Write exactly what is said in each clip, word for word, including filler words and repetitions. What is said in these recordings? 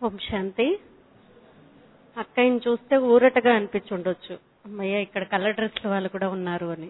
ఓం శాంతి. అక్కయ్యని చూస్తే ఊరటగా అనిపించుండొచ్చు, అమ్మయ్య ఇక్కడ కలర్ డ్రెస్ల వాళ్ళు కూడా ఉన్నారు అని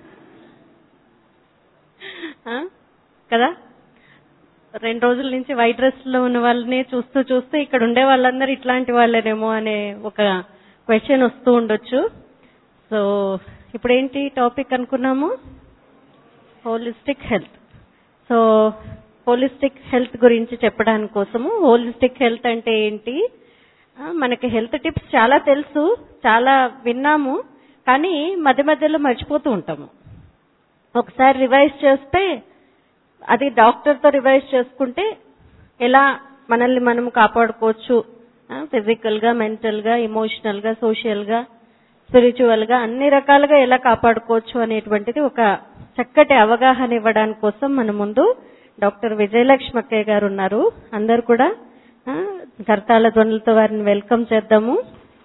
కదా. రెండు రోజుల నుంచి వైట్ డ్రెస్ లో ఉన్న వాళ్ళని చూస్తూ చూస్తూ ఇక్కడ ఉండే వాళ్ళందరూ ఇట్లాంటి వాళ్ళేనేమో అనే ఒక క్వశ్చన్ వస్తూ ఉండొచ్చు. సో ఇప్పుడు ఏంటి టాపిక్ అనుకున్నాము, holistic health. So holistic health గురించి చెప్పడానికి కోసము, హోలిస్టిక్ హెల్త్ అంటే ఏంటి, మనకి హెల్త్ టిప్స్ చాలా తెలుసు, చాలా విన్నాము, కానీ మధ్య మధ్యలో మర్చిపోతూ ఉంటాము. ఒకసారి రివైజ్ చేస్తే, అది డాక్టర్తో రివైజ్ చేసుకుంటే ఎలా మనల్ని మనం కాపాడుకోవచ్చు, ఫిజికల్ గా, మెంటల్ గా, ఇమోషనల్ గా, సోషల్ గా, స్పిరిచువల్ గా, అన్ని రకాలుగా ఎలా కాపాడుకోవచ్చు అనేటువంటిది ఒక చక్కటి అవగాహన ఇవ్వడానికి కోసం మన ముందు డాక్టర్ విజయలక్ష్మి అక్కయ్య గారు ఉన్నారు. అందరు కూడా కర్తాళ ధ్వనులతో వారిని వెల్కమ్ చేద్దాము.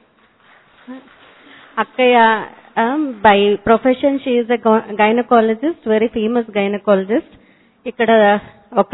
అక్కయ్య by profession she is a gynaecologist, very famous gynaecologist. ఇక్కడ ఒక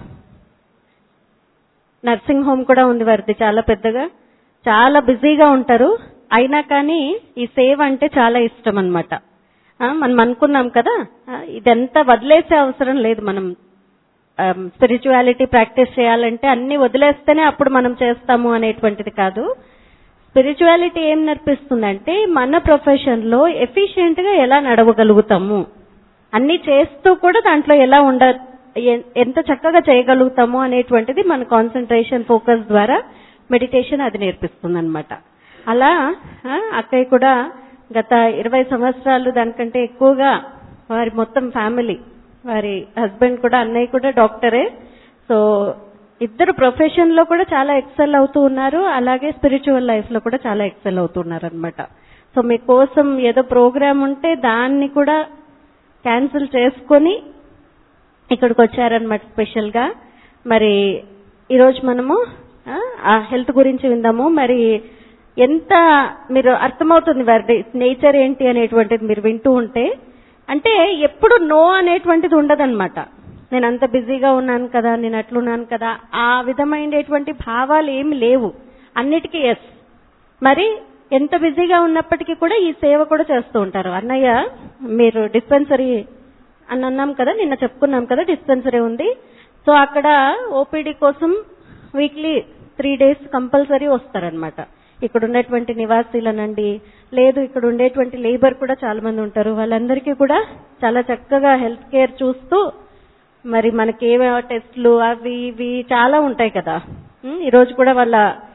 నర్సింగ్ హోమ్ కూడా ఉంది వారిది, చాలా పెద్దగా, చాలా బిజీగా ఉంటారు. అయినా కానీ ఈ సేవ అంటే చాలా ఇష్టం అన్నమాట. మనం అనుకున్నాం కదా, ఇదంతా వదిలేసే అవసరం లేదు. మనం స్పిరిచువాలిటీ ప్రాక్టీస్ చేయాలంటే అన్ని వదిలేస్తేనే అప్పుడు మనం చేస్తాము అనేటువంటిది కాదు. స్పిరిచువాలిటీ ఏం నేర్పిస్తుందంటే మన ప్రొఫెషన్ లో ఎఫిషియెంట్ గా ఎలా నడవగలుగుతాము, అన్ని చేస్తూ కూడా దాంట్లో ఎలా ఉండ ఎంత చక్కగా చేయగలుగుతాము అనేటువంటిది మన కాన్సన్ట్రేషన్ ఫోకస్ ద్వారా మెడిటేషన్ అది నేర్పిస్తుంది అనమాట. అలా అక్కయ్య కూడా గత ఇరవై సంవత్సరాలు దానికంటే ఎక్కువగా వారి మొత్తం ఫ్యామిలీ, వారి హస్బెండ్ కూడా, అన్నయ్య కూడా డాక్టరే. సో ఇద్దరు ప్రొఫెషన్ లో కూడా చాలా ఎక్సెల్ అవుతూ ఉన్నారు, అలాగే స్పిరిచువల్ లైఫ్ లో కూడా చాలా ఎక్సెల్ అవుతున్నారు అనమాట. సో మీకోసం ఏదో ప్రోగ్రామ్ ఉంటే దాన్ని కూడా క్యాన్సిల్ చేసుకొని ఇక్కడికి వచ్చారనమాట స్పెషల్ గా. మరి ఈరోజు మనము ఆ హెల్త్ గురించి విందాము. మరి ఎంత మీరు అర్థమవుతుంది వారి నేచర్ ఏంటి అనేటువంటిది మీరు వింటూ ఉంటే. అంటే ఎప్పుడు నో అనేటువంటిది ఉండదన్నమాట. నేను అంత బిజీగా ఉన్నాను కదా, నేను అట్లున్నాను కదా, ఆ విధమైనటువంటి భావాలు ఏమి లేవు, అన్నిటికీ ఎస్. మరి ఎంత బిజీగా ఉన్నప్పటికీ కూడా ఈ సేవ కూడా చేస్తూ ఉంటారు. అన్నయ్య మీరు డిస్పెన్సరీ అని అన్నాం కదా, నిన్న చెప్పుకున్నాం కదా, డిస్పెన్సరీ ఉంది. సో అక్కడ ఓపీడీ కోసం వీక్లీ త్రీ డేస్ కంపల్సరీ వస్తారనమాట. ఇక్కడ ఉండేటువంటి నివాసీలనండి, లేదు ఇక్కడ ఉండేటువంటి లేబర్ కూడా చాలా మంది ఉంటారు, వాళ్ళందరికీ కూడా చాలా చక్కగా హెల్త్ కేర్ చూస్తూ, మరి మనకి ఏమేమో టెస్ట్లు అవి ఇవి చాలా ఉంటాయి కదా. ఈరోజు కూడా వాళ్ళ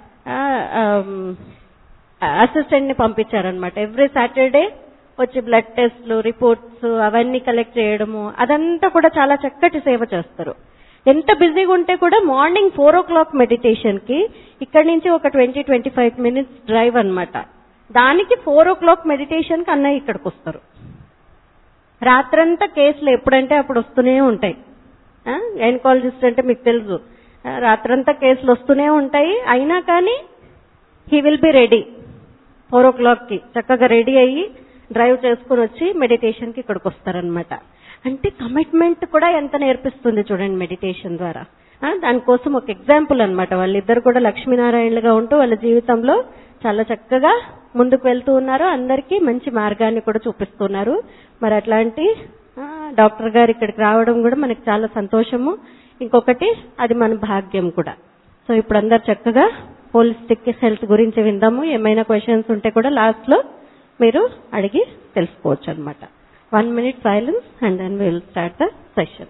అసిస్టెంట్ ని పంపించారనమాట. ఎవ్రీ సాటర్డే వచ్చి బ్లడ్ టెస్ట్లు, రిపోర్ట్స్ అవన్నీ కలెక్ట్ చేయడము, అదంతా కూడా చాలా చక్కటి సేవ చేస్తారు. ఎంత బిజీగా ఉంటే కూడా morning four o'clock meditation కి ఇక్కడి నుంచి ఒక twenty twenty five minutes drive అనమాట. దానికి ఫోర్ ఓ క్లాక్ మెడిటేషన్ కి అన్నయ్య ఇక్కడికి వస్తారు. రాత్రంతా కేసులు ఎప్పుడంటే అప్పుడు వస్తూనే ఉంటాయి. గైనకాలజిస్ట్ అంటే మీకు తెలుసు, రాత్రంతా కేసులు వస్తూనే ఉంటాయి. అయినా కానీ he will be ready four o'clock కి చక్కగా రెడీ అయ్యి డ్రైవ్ చేసుకుని వచ్చి మెడిటేషన్ కి ఇక్కడికి వస్తారనమాట. అంటే కమిట్మెంట్ కూడా ఎంత నేర్పిస్తుంది చూడండి మెడిటేషన్ ద్వారా. దానికోసం ఒక ఎగ్జాంపుల్ అనమాట. వాళ్ళిద్దరు కూడా లక్ష్మీనారాయణలుగా ఉంటూ వాళ్ళ జీవితంలో చాలా చక్కగా ముందుకు వెళ్తూ ఉన్నారు, అందరికీ మంచి మార్గాన్ని కూడా చూపిస్తున్నారు. మరి అట్లాంటి డాక్టర్ గారు ఇక్కడికి రావడం కూడా మనకి చాలా సంతోషము. ఇంకొకటి అది మన భాగ్యం కూడా. సో ఇప్పుడు అందరు చక్కగా హోలిస్టిక్ హెల్త్ గురించి విందాము. ఏమైనా క్వశ్చన్స్ ఉంటే కూడా లాస్ట్ లో మీరు అడిగి తెలుసుకోవచ్చు అనమాట. One minute silence and then we will start the session.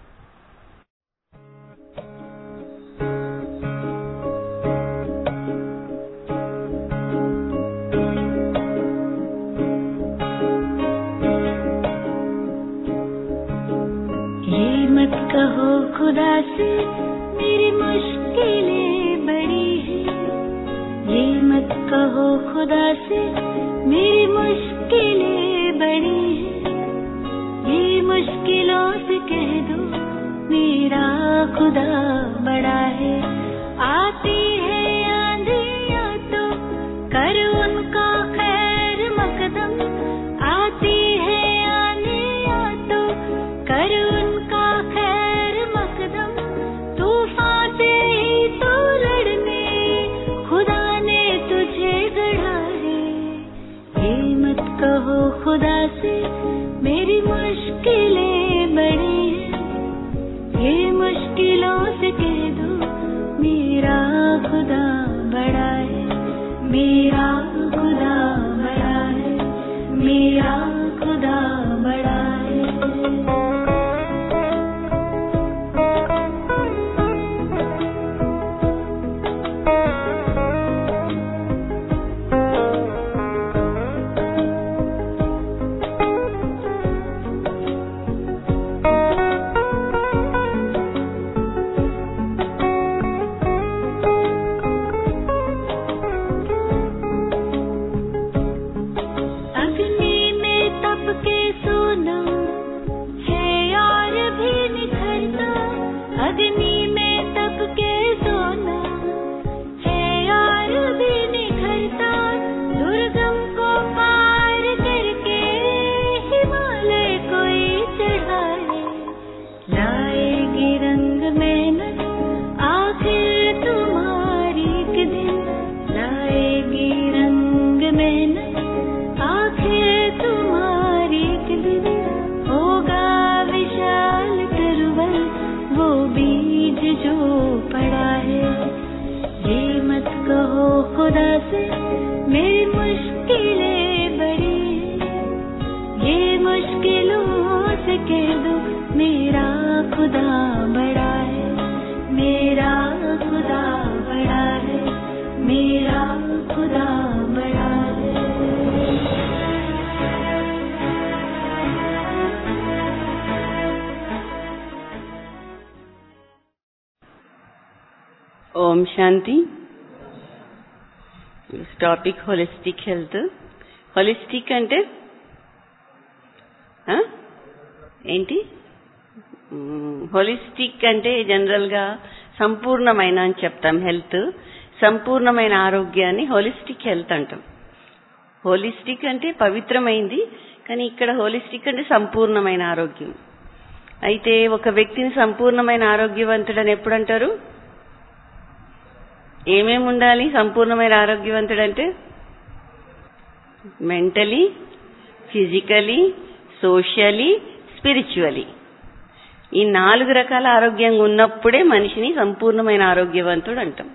ये मत कहो खुदा से मेरी मुश्किलें बड़ी हैं, ये मत कहो खुदा से मेरी मुश्किलें बड़ी हैं, ये मुश्किलों से कह दो मेरा खुदा बड़ा है। आती है आंधियां तो कर उनका खैर मकदम, आती है आंधियां तो कर उनका खैर मकदम, तूफान से ही तो लड़ने खुदा बड़ा है, मेरा खुदा बड़ा है, मेरा खुदा बड़ा है। खुदा से मेरी मुश्किलें बड़ी हैं, ये मुश्किलों से कह दो मेरा खुदा बड़ा है, मेरा खुदा बड़ा है, मेरा खुदा बड़ा है। ओम शांति। Topic holistic health. హోలిస్టిక్ అంటే ఏంటి? హోలిస్టిక్ అంటే జనరల్ గా సంపూర్ణమైన అని చెప్తాం. హెల్త్ సంపూర్ణమైన ఆరోగ్యాన్ని హోలిస్టిక్ హెల్త్ అంటాం. హోలిస్టిక్ అంటే పవిత్రమైంది, కానీ ఇక్కడ హోలిస్టిక్ అంటే సంపూర్ణమైన ఆరోగ్యం. అయితే ఒక వ్యక్తిని సంపూర్ణమైన ఆరోగ్యవంతుడని ఎప్పుడు అంటారు? ఏమేమి ఉండాలి సంపూర్ణమైన ఆరోగ్యవంతుడంటే? మెంటలీ, ఫిజికలీ, సోషలీ, స్పిరిచువలీ, ఈ నాలుగు రకాల ఆరోగ్యంగా ఉన్నప్పుడే మనిషిని సంపూర్ణమైన ఆరోగ్యవంతుడు అంటాం.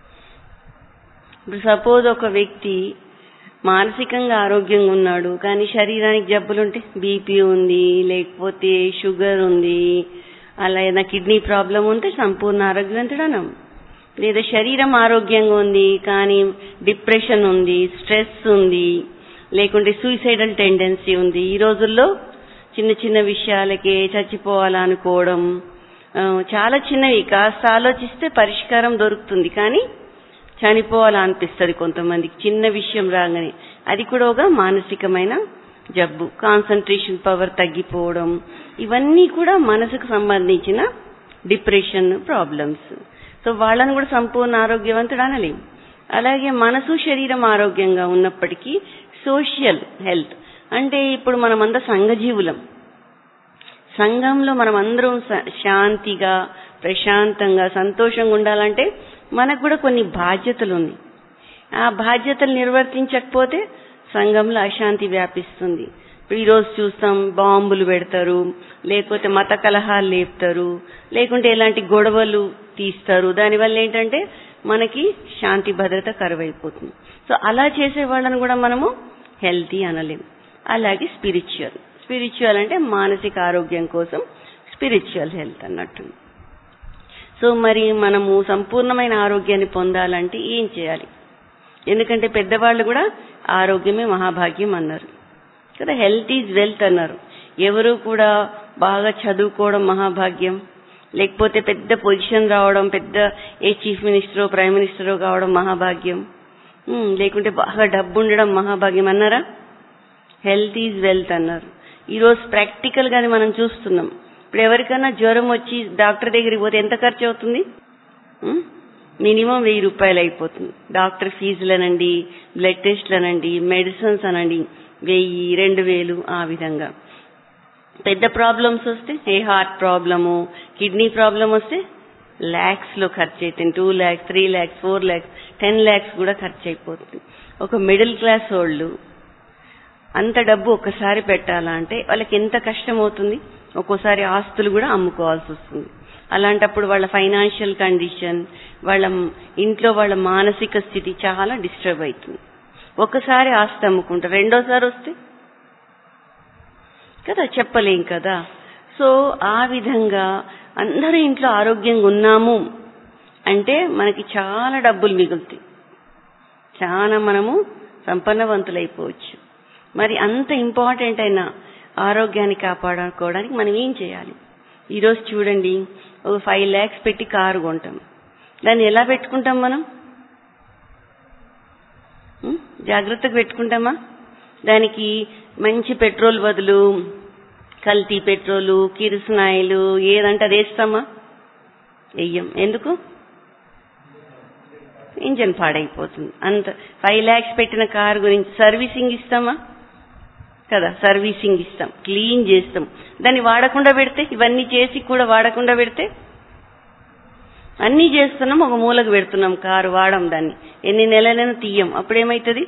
ఇప్పుడు సపోజ్ ఒక వ్యక్తి మానసికంగా ఆరోగ్యంగా ఉన్నాడు, కానీ శరీరానికి జబ్బులుంటే బీపీ ఉంది, లేకపోతే షుగర్ ఉంది, అలా ఏదైనా కిడ్నీ ప్రాబ్లం ఉంటే సంపూర్ణ ఆరోగ్యవంతుడు అన్నాం. లేదా శరీరం ఆరోగ్యంగా ఉంది కానీ డిప్రెషన్ ఉంది, స్ట్రెస్ ఉంది, లేకుంటే సూసైడల్ టెండెన్సీ ఉంది. ఈ రోజుల్లో చిన్న చిన్న విషయాలకే చచ్చిపోవాలనుకోవడం, చాలా చిన్నవి, కాస్త ఆలోచిస్తే పరిష్కారం దొరుకుతుంది, కానీ చనిపోవాలనిపిస్తుంది కొంతమందికి చిన్న విషయం రాగానే. అది కూడా ఒక మానసికమైన జబ్బు. కాన్సంట్రేషన్ పవర్ తగ్గిపోవడం, ఇవన్నీ కూడా మనసుకు సంబంధించిన డిప్రెషన్ ప్రాబ్లమ్స్. సో వాళ్ళని కూడా సంపూర్ణ ఆరోగ్యవంతుడు అనలేం. అలాగే మనసు శరీరం ఆరోగ్యంగా ఉన్నప్పటికీ సోషల్ హెల్త్ అంటే ఇప్పుడు మనమంతా సంఘజీవులం. సంఘంలో మనం అందరం శాంతిగా, ప్రశాంతంగా, సంతోషంగా ఉండాలంటే మనకు కూడా కొన్ని బాధ్యతలు ఉన్నాయి. ఆ బాధ్యతలు నిర్వర్తించకపోతే సంఘంలో అశాంతి వ్యాపిస్తుంది. ఇప్పుడు ఈరోజు చూస్తాం, బాంబులు పెడతారు, లేకపోతే మత కలహాలు లేపుతారు, లేకుంటే ఇలాంటి గొడవలు తీస్తారు. దానివల్ల ఏంటంటే మనకి శాంతి భద్రత కరువైపోతుంది. సో అలా చేసే వాళ్ళని కూడా మనము హెల్తీ అనలేం. అలాగే స్పిరిచువల్ స్పిరిచువల్ అంటే మానసిక ఆరోగ్యం కోసం స్పిరిచువల్ హెల్త్ అన్నట్టు. సో మరి మనము సంపూర్ణమైన ఆరోగ్యాన్ని పొందాలంటే ఏం చేయాలి? ఎందుకంటే పెద్దవాళ్ళు కూడా ఆరోగ్యమే మహాభాగ్యం అన్నారు కదా, హెల్త్ ఈజ్ వెల్త్ అన్నారు. ఎవరు కూడా బాగా చదువుకోవడం మహాభాగ్యం, లేకపోతే పెద్ద పొజిషన్ రావడం, పెద్ద ఏ చీఫ్ మినిస్టరో ప్రైమ్ మినిస్టరో కావడం మహాభాగ్యం, లేకుంటే బాగా డబ్బు ఉండడం మహాభాగ్యం అన్నారా? హెల్త్ ఈజ్ వెల్త్ అన్నారు. ఈరోజు ప్రాక్టికల్ గానే మనం చూస్తున్నాం. ఇప్పుడు ఎవరికైనా జ్వరం వచ్చి డాక్టర్ దగ్గరికి పోతే ఎంత ఖర్చు అవుతుంది? మినిమం వెయ్యి రూపాయలు అయిపోతుంది. డాక్టర్ ఫీజులు అనండి, బ్లడ్ టెస్ట్లు అనండి, మెడిసిన్స్ అనండి, వెయ్యి రెండు వేలు ఆ విధంగా. పెద్ద ప్రాబ్లమ్స్ వస్తే, ఏ హార్ట్ ప్రాబ్లము, కిడ్నీ ప్రాబ్లం వస్తే ల్యాక్స్ లో ఖర్చు అవుతుంది. Two lakhs three lakhs four lakhs ten lakhs కూడా ఖర్చు అయిపోతుంది. ఒక మిడిల్ క్లాస్ వాళ్ళు అంత డబ్బు ఒక్కసారి పెట్టాలంటే వాళ్ళకి ఎంత కష్టం అవుతుంది. ఒక్కోసారి ఆస్తులు కూడా అమ్ముకోవాల్సి వస్తుంది. అలాంటప్పుడు వాళ్ళ ఫైనాన్షియల్ కండిషన్, వాళ్ళ ఇంట్లో వాళ్ళ మానసిక స్థితి చాలా డిస్టర్బ్ అవుతుంది. ఒకసారి ఆస్తి అమ్ముకుంటారు, రెండోసారి వస్తే కదా చెప్పలేం కదా. సో ఆ విధంగా అందరూ ఇంట్లో ఆరోగ్యంగా ఉన్నాము అంటే మనకి చాలా డబ్బులు మిగులుతాయి, చాలా మనము సంపన్నవంతులైపోవచ్చు. మరి అంత ఇంపార్టెంట్ అయిన ఆరోగ్యాన్ని కాపాడుకోవడానికి మనం ఏం చేయాలి? ఈరోజు చూడండి, ఒక ఫైవ్ ల్యాక్స్ పెట్టి కారు కొంటాం, దాన్ని ఎలా పెట్టుకుంటాం మనం? జాగ్రత్తగా పెట్టుకుంటామా? దానికి మంచి పెట్రోల్ బదులు కల్తీ పెట్రోలు, కిరసనాయిలు ఏదంటే అది వేస్తామా? వెయ్యం. ఎందుకు? ఇంజన్ పాడైపోతుంది. అంత ఫైవ్ ల్యాక్స్ పెట్టిన కారు గురించి సర్వీసింగ్ ఇస్తామా? కదా, సర్వీసింగ్ ఇస్తాం, క్లీన్ చేస్తాం. దాన్ని వాడకుండా పెడితే, ఇవన్నీ చేసి కూడా వాడకుండా పెడితే, అన్నీ చేస్తున్నాం, ఒక మూలకు పెడుతున్నాం కారు, వాడం దాన్ని, ఎన్ని నెలలైనా తీయం, అప్పుడేమవుతుంది?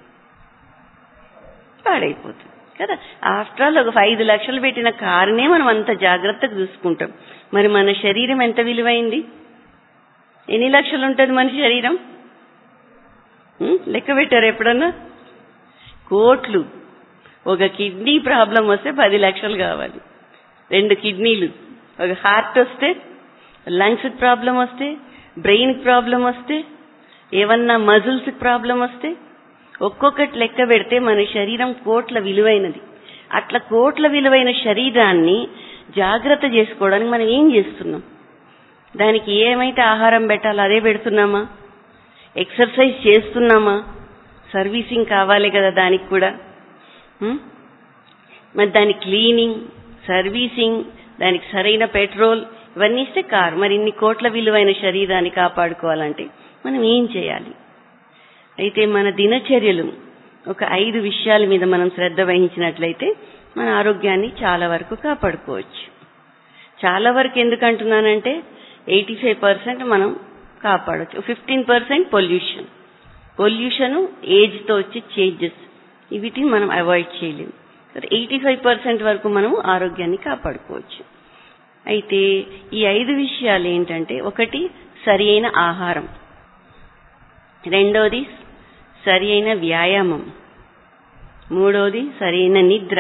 పాడైపోతుంది కదా. ఆఫ్టర్ ఆల్ ఒక ఐదు లక్షలు పెట్టిన కారునే మనం అంత జాగ్రత్తగా చూసుకుంటాం. మరి మన శరీరం ఎంత విలువైంది? ఎన్ని లక్షలు ఉంటుంది మన శరీరం? లెక్క పెట్టారు ఎప్పుడన్నా? కోట్లు. ఒక కిడ్నీ ప్రాబ్లం వస్తే పది లక్షలు కావాలి, రెండు కిడ్నీలు. ఒక హార్ట్ వస్తే, లంగ్స్ ప్రాబ్లం వస్తే, బ్రెయిన్ ప్రాబ్లం వస్తే, ఏమన్నా మజిల్స్ ప్రాబ్లం వస్తే, ఒక్కొక్కటి లెక్క పెడితే మన శరీరం కోట్ల విలువైనది. అట్లా కోట్ల విలువైన శరీరాన్ని జాగ్రత్త చేసుకోవడానికి మనం ఏం చేస్తున్నాం? దానికి ఏమైతే ఆహారం పెట్టాలో అదే పెడుతున్నామా? ఎక్సర్సైజ్ చేస్తున్నామా? సర్వీసింగ్ కావాలి కదా దానికి కూడా. మరి దాని క్లీనింగ్, సర్వీసింగ్, దానికి సరైన పెట్రోల్ ఇవన్నీ ఇస్తే కారు. మరి ఇన్ని కోట్ల విలువైన శరీరాన్ని కాపాడుకోవాలంటే మనం ఏం చేయాలి? అయితే మన దినచర్యలు ఒక ఐదు విషయాల మీద మనం శ్రద్ధ వహించినట్లయితే మన ఆరోగ్యాన్ని చాలా వరకు కాపాడుకోవచ్చు. చాలా వరకు ఎందుకంటున్నానంటే ఎయిటీ ఫైవ్ పర్సెంట్ మనం కాపాడవచ్చు. ఫిఫ్టీన్ పర్సెంట్ పొల్యూషన్ పొల్యూషన్ ఏజ్తో వచ్చే చేంజెస్, వీటిని మనం అవాయిడ్ చేయలేము. ఎయిటీ ఫైవ్ పర్సెంట్ వరకు మనం ఆరోగ్యాన్ని కాపాడుకోవచ్చు. అయితే ఈ ఐదు విషయాలు ఏంటంటే, ఒకటి సరి అయిన ఆహారం, రెండోది సరి అయిన వ్యాయామం, మూడోది సరి అయిన నిద్ర,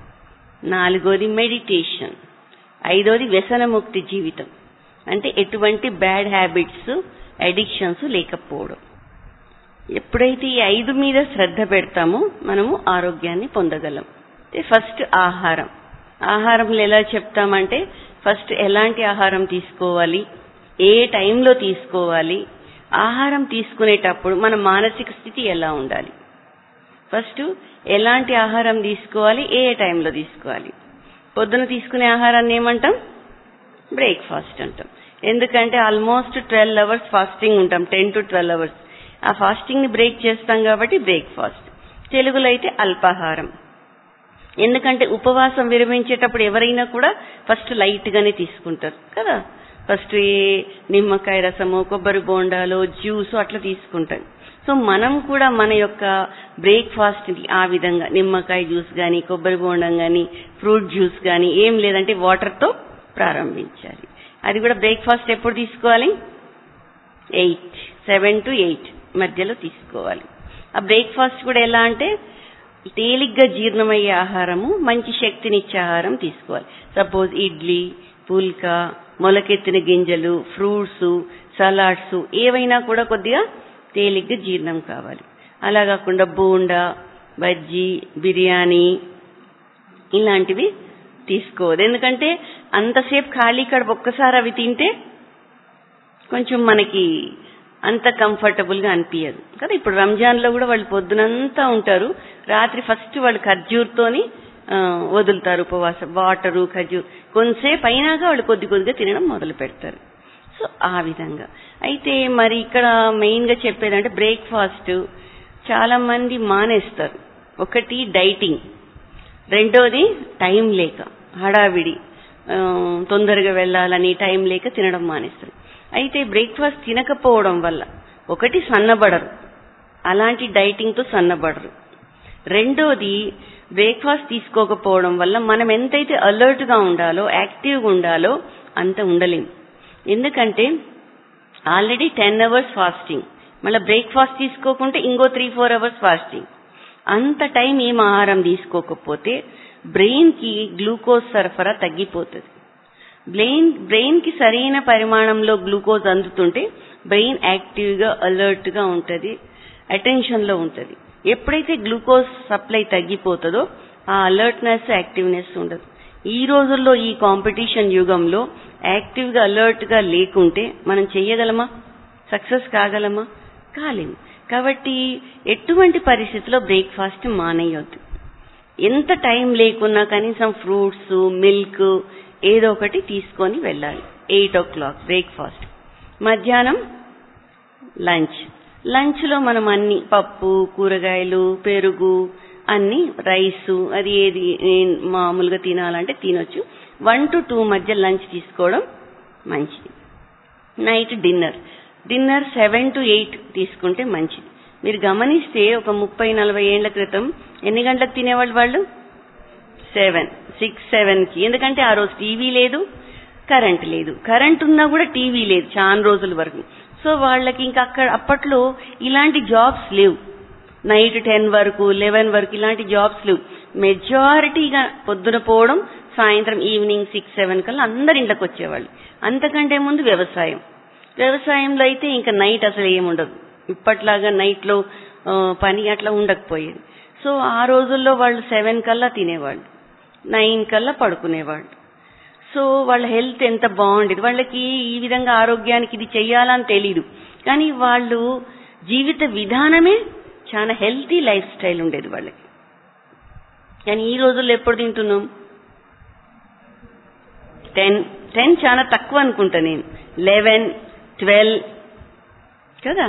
నాలుగోది మెడిటేషన్, ఐదోది వ్యసనముక్తి జీవితం, అంటే ఎటువంటి బ్యాడ్ హ్యాబిట్స్, అడిక్షన్స్ లేకపోవడం. ఎప్పుడైతే ఈ ఐదు మీద శ్రద్ధ పెడతామో మనము ఆరోగ్యాన్ని పొందగలం. ఫస్ట్ ఆహారం. ఆహారంలో ఎలా చెప్తామంటే, ఫస్ట్ ఎలాంటి ఆహారం తీసుకోవాలి, ఏ టైంలో తీసుకోవాలి, ఆహారం తీసుకునేటప్పుడు మన మానసిక స్థితి ఎలా ఉండాలి, ఫస్ట్ ఎలాంటి ఆహారం తీసుకోవాలి, ఏ టైంలో తీసుకోవాలి. పొద్దున తీసుకునే ఆహారాన్ని ఏమంటాం? బ్రేక్ఫాస్ట్ అంటాం. ఎందుకంటే ఆల్మోస్ట్ ట్వెల్వ్ అవర్స్ ఫాస్టింగ్ ఉంటాం, టెన్ టు ట్వెల్వ్ అవర్స్. ఆ ఫాస్టింగ్ ని బ్రేక్ చేస్తాం కాబట్టి బ్రేక్ఫాస్ట్. తెలుగులో అయితే అల్పాహారం. ఎందుకంటే ఉపవాసం విరమించేటప్పుడు ఎవరైనా కూడా ఫస్ట్ లైట్ గానే తీసుకుంటారు కదా. ఫస్ట్ ఏ నిమ్మకాయ రసము, కొబ్బరి బోండాలు, జ్యూస్ అట్లా తీసుకుంటాం. సో మనం కూడా మన యొక్క బ్రేక్ఫాస్ట్ ని ఆ విధంగా నిమ్మకాయ జ్యూస్ గాని, కొబ్బరి బోండం గాని, ఫ్రూట్ జ్యూస్ గాని, ఏం లేదంటే వాటర్ తో ప్రారంభించాలి. అది కూడా బ్రేక్ఫాస్ట్ ఎప్పుడు తీసుకోవాలి? ఎయిట్ సెవెన్ టు ఎయిట్ మధ్యలో తీసుకోవాలి. ఆ బ్రేక్ఫాస్ట్ కూడా ఎలా అంటే తేలిగ్గా జీర్ణమయ్యే ఆహారము, మంచి శక్తినిచ్చే ఆహారం తీసుకోవాలి. సపోజ్ ఇడ్లీ, పుల్కా, మొలకెత్తిన గింజలు, ఫ్రూట్స్, సలాడ్స్ ఏవైనా కూడా కొద్దిగా తేలిగ్గా జీర్ణం కావాలి. అలా కాకుండా బోండా, బజ్జీ, బిర్యానీ ఇలాంటివి తీసుకోవద్దు. ఎందుకంటే అంతసేపు ఖాళీ కడుపు ఒక్కసారి అవి తింటే కొంచెం మనకి అంత కంఫర్టబుల్ గా అనిపించదు కదా. ఇప్పుడు రంజాన్ లో కూడా వాళ్ళు పొద్దునంతా ఉంటారు, రాత్రి ఫస్ట్ వాళ్ళు ఖర్జూర్తోని వదులుతారు ఉపవాసం, వాటరు, ఖర్జూర్, కొంతసేపు అయినాక వాళ్ళు కొద్ది కొద్దిగా తినడం మొదలు పెడతారు. సో ఆ విధంగా. అయితే మరి ఇక్కడ మెయిన్ గా చెప్పేదంటే బ్రేక్ఫాస్ట్ చాలా మంది మానేస్తారు. ఒకటి డైటింగ్, రెండోది టైం లేక, హడావిడి, తొందరగా వెళ్ళాలని టైం లేక తినడం మానేస్తారు. అయితే బ్రేక్ఫాస్ట్ తినకపోవడం వల్ల ఒకటి సన్నబడరు, అలాంటి డైటింగ్ తో సన్నబడరు. రెండోది బ్రేక్ఫాస్ట్ తీసుకోకపోవడం వల్ల మనం ఎంతైతే అలర్ట్ గా ఉండాలో, యాక్టివ్గా ఉండాలో అంత ఉండలేం. ఎందుకంటే ఆల్రెడీ టెన్ అవర్స్ ఫాస్టింగ్, మళ్ళీ బ్రేక్ఫాస్ట్ తీసుకోకుంటే ఇంకో త్రీ ఫోర్ అవర్స్ ఫాస్టింగ్. అంత టైం ఏం ఆహారం తీసుకోకపోతే బ్రెయిన్ కి గ్లూకోజ్ సరఫరా తగ్గిపోతుంది. బ్రెయిన్ బ్రెయిన్ కి సరైన పరిమాణంలో గ్లూకోజ్ అందుతుంటే బ్రెయిన్ యాక్టివ్ గా అలర్ట్ గా ఉంటుంది, అటెన్షన్ లో ఉంటుంది. ఎప్పుడైతే గ్లూకోజ్ సప్లై తగ్గిపోతుందో ఆ అలర్ట్నెస్ యాక్టివ్నెస్ ఉండదు. ఈ రోజుల్లో ఈ కాంపిటీషన్ యుగంలో యాక్టివ్ గా అలర్ట్ గా లేకుంటే మనం చెయ్యగలమా? సక్సెస్ కాగలమా? కాలేము. కాబట్టి ఎటువంటి పరిస్థితిలో బ్రేక్ఫాస్ట్ మానేయొద్దు. ఎంత టైం లేకున్నా కనీసం ఫ్రూట్స్, మిల్క్ ఏదో ఒకటి తీసుకొని వెళ్ళాలి. Eight o'clock breakfast. మధ్యాహ్నం లంచ్. లంచ్ లో మనం అన్ని పప్పు, కూరగాయలు, పెరుగు, అన్ని రైసు, అది ఏది మామూలుగా తినాలంటే తినొచ్చు. వన్ టు టూ మధ్య లంచ్ తీసుకోవడం మంచిది. Night dinner dinner seven to eight తీసుకుంటే మంచిది. మీరు గమనిస్తే ఒక ముప్పై నలభై ఏళ్ల క్రితం ఎన్ని గంటలకు తినేవాళ్ళు వాళ్ళు? సెవెన్ సిక్స్ సెవెన్ కి. ఎందుకంటే ఆ రోజు టీవీ లేదు, కరెంట్ లేదు. కరెంట్ ఉన్నా కూడా టీవీ లేదు చాలా రోజుల వరకు. సో వాళ్ళకి ఇంకా అక్కడ అప్పట్లో ఇలాంటి జాబ్స్ లేవు. నైట్ టెన్ వరకు, లెవెన్ వరకు ఇలాంటి జాబ్స్ లేవు. మెజారిటీగా పొద్దున పోవడం, సాయంత్రం ఈవినింగ్ సిక్స్ సెవెన్ కల్లా అందరి ఇంట్లోకి వచ్చేవాళ్ళు. అంతకంటే ముందు వ్యవసాయం. వ్యవసాయంలో అయితే ఇంకా నైట్ అసలు ఏముండదు. ఇప్పట్లాగా నైట్ లో పని అట్లా ఉండకపోయేది. సో ఆ రోజుల్లో వాళ్ళు సెవెన్ కల్లా తినేవాళ్ళు, నైన్ కల్లా పడుకునేవాళ్ళు. సో వాళ్ళ హెల్త్ ఎంత బాగుండేది. వాళ్ళకి ఈ విధంగా ఆరోగ్యానికి ఇది చెయ్యాలని తెలీదు, కానీ వాళ్ళు జీవిత విధానమే చాలా హెల్తీ లైఫ్ స్టైల్ ఉండేది వాళ్ళకి. కానీ ఈ రోజుల్లో ఎప్పుడు తింటున్నాం? టెన్ టెన్ చాలా తక్కువ అనుకుంటా నేను. లెవెన్ ట్వెల్వ్ కదా.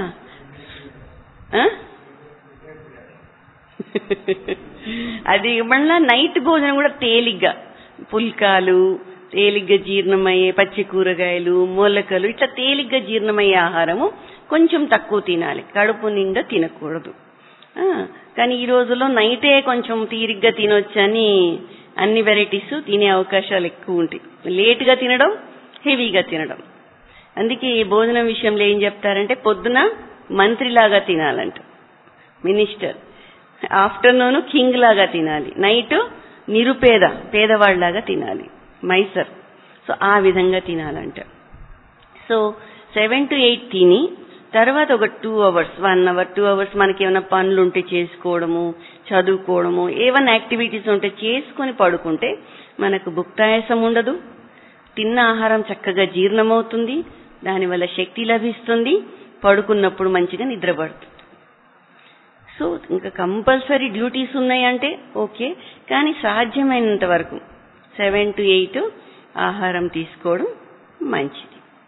అది మళ్ళా నైట్ భోజనం కూడా తేలిగ్గా, పుల్కాలు, తేలిగ్గా జీర్ణమయ్యే పచ్చి కూరగాయలు, మొలకలు, ఇట్లా తేలిగ్గా జీర్ణమయ్యే ఆహారము కొంచెం తక్కువ తినాలి, కడుపు నిండా తినకూడదు. కానీ ఈ రోజుల్లో నైటే కొంచెం తీరిగ్గా తినొచ్చని అన్ని వెరైటీస్ తినే అవకాశాలు ఎక్కువ ఉంటాయి. లేటుగా తినడం, హెవీగా తినడం. అందుకే ఈ భోజనం విషయంలో ఏం చెప్తారంటే పొద్దున మంత్రిలాగా తినాలంట, మినిస్టర్. ఆఫ్టర్నూన్ కింగ్ లాగా తినాలి, నైట్ నిరుపేద పేదవాళ్లాగా తినాలి, మైసర్. సో ఆ విధంగా తినాలంట. సో సెవెన్ టు ఎయిట్ తిని తర్వాత ఒక two hours one hour two hours మనకి ఏమైనా పనులు ఉంటే చేసుకోవడము, చదువుకోవడము, ఏమైనా యాక్టివిటీస్ ఉంటే చేసుకుని పడుకుంటే మనకు భుక్తాయాసం ఉండదు, తిన్న ఆహారం చక్కగా జీర్ణమవుతుంది, దానివల్ల శక్తి లభిస్తుంది, పడుకున్నప్పుడు మంచిగా నిద్రపడుతుంది. సో ఇంకా కంపల్సరీ డ్యూటీస్ ఉన్నాయంటే ఓకే, కానీ సాధ్యమైనంత వరకు సెవెన్ టు ఎయిట్ ఆహారం తీసుకోవడం మంచిది.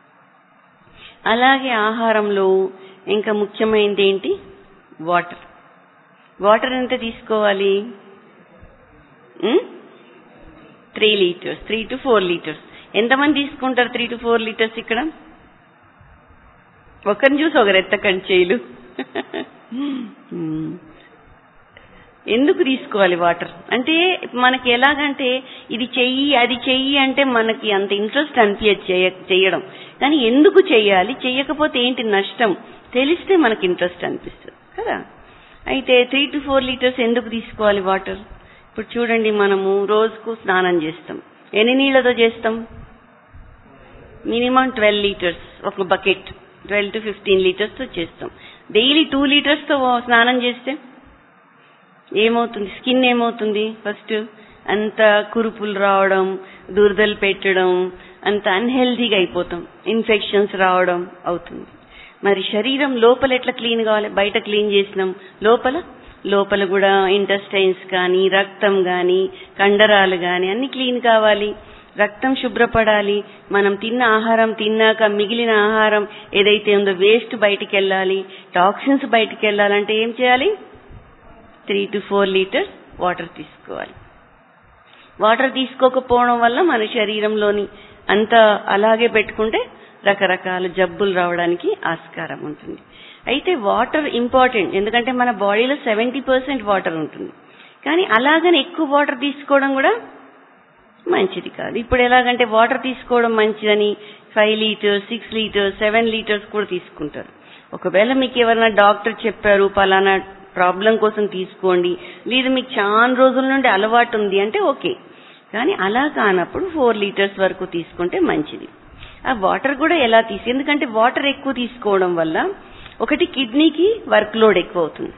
అలాగే ఆహారంలో ఇంకా ముఖ్యమైనది ఏంటి? వాటర్. వాటర్ ఎంత తీసుకోవాలి? Three litres three to four litres ఎంతమంది తీసుకుంటారు త్రీ టు ఫోర్ లీటర్స్? ఇక్కడ ఒకరిని చూసి ఒకరు ఎత్తకండి చేయలు. ఎందుకు తీసుకోవాలి వాటర్ అంటే? మనకి ఎలాగంటే ఇది చెయ్యి అది చెయ్యి అంటే మనకి అంత ఇంట్రెస్ట్ అనిపించదు చేయడం, కానీ ఎందుకు చెయ్యాలి, చెయ్యకపోతే ఏంటి నష్టం తెలిస్తే మనకి ఇంట్రెస్ట్ అనిపిస్తుంది కదా. అయితే త్రీ టు ఫోర్ లీటర్స్ ఎందుకు తీసుకోవాలి వాటర్? ఇప్పుడు చూడండి, మనము రోజుకు స్నానం చేస్తాం, ఎన్ని నీళ్లతో చేస్తాం? మినిమం ట్వెల్వ్ లీటర్స్ ఒక bucket, twelve to fifteen litres తో చేస్తాం. డైలీ టూ లీటర్స్ తో స్నానం చేస్తే ఏమవుతుంది? స్కిన్ ఏమవుతుంది? ఫస్ట్ అంత కురుపులు రావడం, దురదలు పెట్టడం, అంత అన్హెల్దీగా అయిపోతాం, ఇన్ఫెక్షన్స్ రావడం అవుతుంది. మరి శరీరం లోపల ఎట్లా క్లీన్ కావాలి? బయట క్లీన్ చేసినాం, లోపల లోపల కూడా ఇంటెస్టైన్స్ కానీ, రక్తం కానీ, కండరాలు కానీ అన్ని క్లీన్ కావాలి, రక్తం శుభ్రపడాలి. మనం తిన్న ఆహారం తిన్నాక మిగిలిన ఆహారం ఏదైతే ఉందో వేస్ట్ బయటికి వెళ్ళాలి, టాక్సిన్స్ బయటికి వెళ్ళాలంటే ఏం చేయాలి? Three to four litres water తీసుకోవాలి. వాటర్ తీసుకోకపోవడం వల్ల మన శరీరంలోని అంతా అలాగే పెట్టుకుంటే రకరకాల జబ్బులు రావడానికి ఆస్కారం ఉంటుంది. అయితే వాటర్ ఇంపార్టెంట్, ఎందుకంటే మన బాడీలో సెవెంటీ పర్సెంట్ వాటర్ ఉంటుంది. కానీ అలాగని ఎక్కువ వాటర్ తీసుకోవడం కూడా మంచిది కాదు. ఇప్పుడు ఎలాగంటే వాటర్ తీసుకోవడం మంచిదని five litres six litres seven litres కూడా తీసుకుంటారు. ఒకవేళ మీకు ఎవరైనా డాక్టర్ చెప్పారు పలానా ప్రాబ్లం కోసం తీసుకోండి, లేదు మీకు చాలా రోజుల నుండి అలవాటు ఉంది అంటే ఓకే, కానీ అలా కానప్పుడు ఫోర్ లీటర్స్ వరకు తీసుకుంటే మంచిది. ఆ వాటర్ కూడా ఎలా తీసి, ఎందుకంటే వాటర్ ఎక్కువ తీసుకోవడం వల్ల ఒకటి కిడ్నీకి వర్క్ లోడ్ ఎక్కువ అవుతుంది,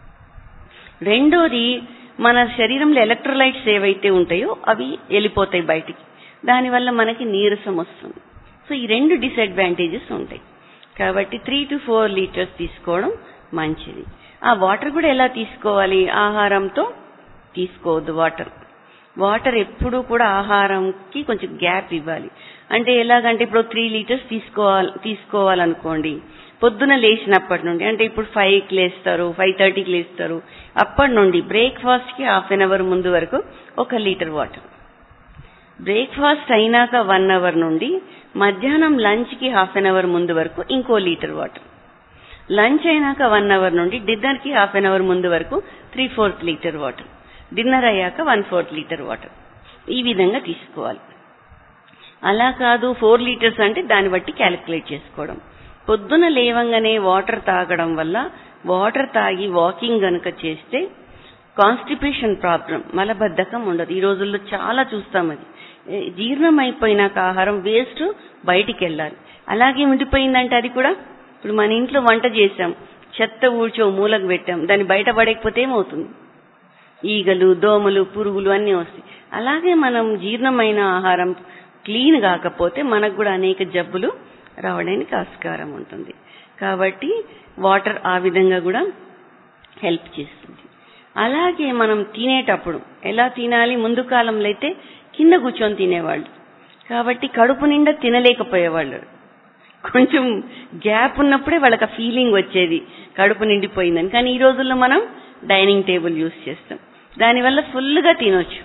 రెండోది మన శరీరంలో ఎలక్ట్రోలైట్స్ ఏవైతే ఉంటాయో అవి వెళ్ళిపోతాయి బయటికి, దానివల్ల మనకి నీరసం వస్తుంది. సో ఈ రెండు డిసడ్వాంటేజెస్ ఉంటాయి. కాబట్టి త్రీ టు ఫోర్ లీటర్స్ తీసుకోవడం మంచిది. ఆ వాటర్ కూడా ఎలా తీసుకోవాలి, ఆహారంతో తీసుకోవద్దు. వాటర్ వాటర్ ఎప్పుడూ కూడా ఆహారంకి కొంచెం గ్యాప్ ఇవ్వాలి. అంటే ఎలాగంటే ఇప్పుడు త్రీ లీటర్స్ తీసుకోవాలి తీసుకోవాలనుకోండి, పొద్దున లేచినప్పటి నుండి, అంటే ఇప్పుడు ఫైవ్కి లేస్తారు, ఫైవ్ థర్టీకి లేస్తారు, అప్పటి నుండి బ్రేక్ఫాస్ట్కి హాఫ్ అన్ అవర్ ముందు వరకు ఒక లీటర్ వాటర్, బ్రేక్ఫాస్ట్ అయినాక వన్ అవర్ నుండి మధ్యాహ్నం లంచ్కి హాఫ్ అన్ అవర్ ముందు వరకు ఇంకో లీటర్ వాటర్, లంచ్ అయినాక వన్ అవర్ నుండి డిన్నర్కి హాఫ్ అన్ అవర్ ముందు వరకు three fourth litre water, dinner అయ్యాక వన్ ఫోర్త్ లీటర్ వాటర్. ఈ విధంగా తీసుకోవాలి. అలా కాదు ఫోర్ లీటర్స్ అంటే దాన్ని బట్టి క్యాలిక్యులేట్ చేసుకోవడం. పొద్దున లేవంగానే వాటర్ తాగడం వల్ల, వాటర్ తాగి వాకింగ్ గనక చేస్తే కాన్స్టిపేషన్ ప్రాబ్లం, మలబద్ధకం ఉండదు. ఈ రోజుల్లో చాలా చూస్తాం. అది జీర్ణం అయిపోయినాక ఆహారం వేస్ట్ బయటికి వెళ్ళాలి. అలాగే ఉండిపోయిందంటే అది కూడా, ఇప్పుడు మన ఇంట్లో వంట చేసాం, చెత్త ఊడ్చో మూలకు పెట్టాం, దాన్ని బయట పడకపోతే ఏమవుతుంది, ఈగలు దోమలు పురుగులు అన్నీ వస్తాయి. అలాగే మనం జీర్ణమైన ఆహారం క్లీన్ కాకపోతే మనకు కూడా అనేక జబ్బులు రావడానికి ఆస్కారం ఉంటుంది. కాబట్టి వాటర్ ఆ విధంగా కూడా హెల్ప్ చేస్తుంది. అలాగే మనం తినేటప్పుడు ఎలా తినాలి, ముందు కాలంలో అయితే కింద కూర్చొని తినేవాళ్ళు, కాబట్టి కడుపు నిండా తినలేకపోయేవాళ్ళు. కొంచెం గ్యాప్ ఉన్నప్పుడే వాళ్ళకి ఆ ఫీలింగ్ వచ్చేది కడుపు నిండిపోయిందని. కానీ ఈ రోజుల్లో మనం డైనింగ్ టేబుల్ యూజ్ చేస్తాం, దానివల్ల ఫుల్గా తినొచ్చు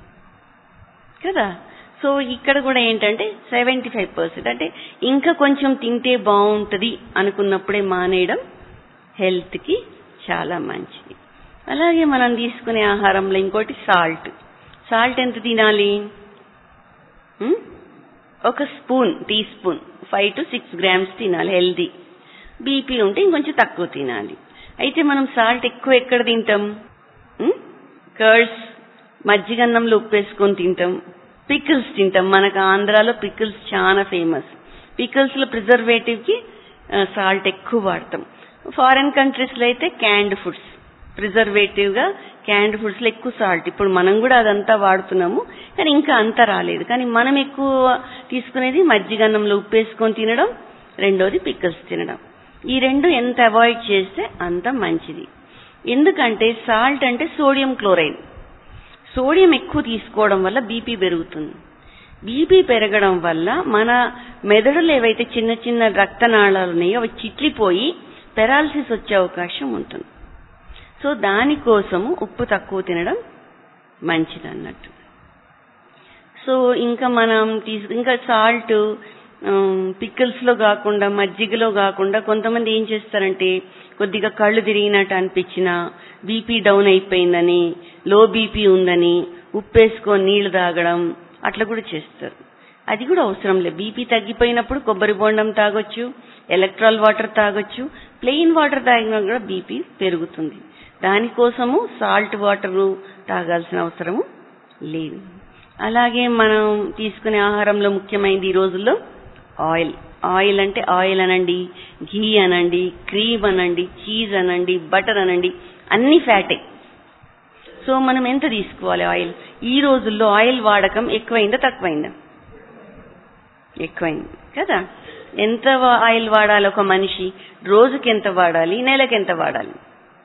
కదా. సో ఇక్కడ కూడా ఏంటంటే సెవెంటీ ఫైవ్ పర్సెంట్ అంటే ఇంకా కొంచెం తింటే బాగుంటుంది అనుకున్నప్పుడే మానేయడం హెల్త్కి చాలా మంచిది. అలాగే మనం తీసుకునే ఆహారంలో ఇంకోటి సాల్ట్. సాల్ట్ ఎంత తినాలి, ఒక spoon tea spoon five to six grams తినాలి హెల్దీ. బీపీ ఉంటే ఇంకొంచెం తక్కువ తినాలి. అయితే మనం సాల్ట్ ఎక్కువ ఎక్కడ తింటాం, కర్డ్స్ మజ్జిగన్నంలో ఉప్పేసుకొని తింటాం, పికిల్స్ తింటాం. మనకు ఆంధ్రాలో పికిల్స్ చాలా ఫేమస్. పికిల్స్ లో ప్రిజర్వేటివ్ కి సాల్ట్ ఎక్కువ వాడతాం. ఫారెన్ కంట్రీస్ లో అయితే క్యాండ్ ఫుడ్స్, ప్రిజర్వేటివ్ గా క్యాండ్ ఫుడ్స్ లో ఎక్కువ సాల్ట్. ఇప్పుడు మనం కూడా అదంతా వాడుతున్నాము, కానీ ఇంకా అంత రాలేదు. కానీ మనం ఎక్కువ తీసుకునేది మజ్జిగన్నంలో ఉప్పేసుకొని తినడం, రెండోది పికిల్స్ తినడం. ఈ రెండు ఎంత అవాయిడ్ చేస్తే అంత మంచిది. ఎందుకంటే సాల్ట్ అంటే సోడియం క్లోరైడ్, సోడియం ఎక్కువ తీసుకోవడం వల్ల బీపీ పెరుగుతుంది. బీపీ పెరగడం వల్ల మన మెదడులో ఏవైతే చిన్న చిన్న రక్తనాళాలు ఉన్నాయో అవి చిట్లిపోయి పెరాలసిస్ వచ్చే అవకాశం ఉంటుంది. సో దానికోసము ఉప్పు తక్కువ తినడం మంచిది అన్నట్టు. సో ఇంకా మనం తీసు ఇంకా సాల్ట్ పికిల్స్ లో కాకుండా, మజ్జిగలో కాకుండా కొంతమంది ఏం చేస్తారంటే కొద్దిగా కళ్ళు తిరిగినట్టు అనిపించినా, బీపీ డౌన్ అయిపోయిందని, లో బీపీ ఉందని ఉప్పేసుకొని నీళ్లు తాగడం అట్లా కూడా చేస్తారు. అది కూడా అవసరం లేదు. బీపీ తగ్గిపోయినప్పుడు కొబ్బరి బొండం తాగొచ్చు, ఎలక్ట్రాల్ వాటర్ తాగొచ్చు. ప్లెయిన్ వాటర్ తాగినా కూడా బీపీ పెరుగుతుంది. దానికోసము సాల్ట్ వాటర్ తాగాల్సిన అవసరము లేదు. అలాగే మనం తీసుకునే ఆహారంలో ముఖ్యమైనది ఈ రోజుల్లో ఆయిల్. ఆయిల్ అంటే ఆయిల్ అనండి, ఘీ అనండి, క్రీమ్ అనండి, చీజ్ అనండి, బటర్ అనండి, అన్ని ఫ్యాటే. సో మనం ఎంత తీసుకోవాలి ఆయిల్? ఈ రోజుల్లో ఆయిల్ వాడకం ఎక్కువైందా తక్కువైందా? ఎక్కువైంది కదా. ఎంత ఆయిల్ వాడాలి ఒక మనిషి? రోజుకి ఎంత వాడాలి, నెలకి ఎంత వాడాలి?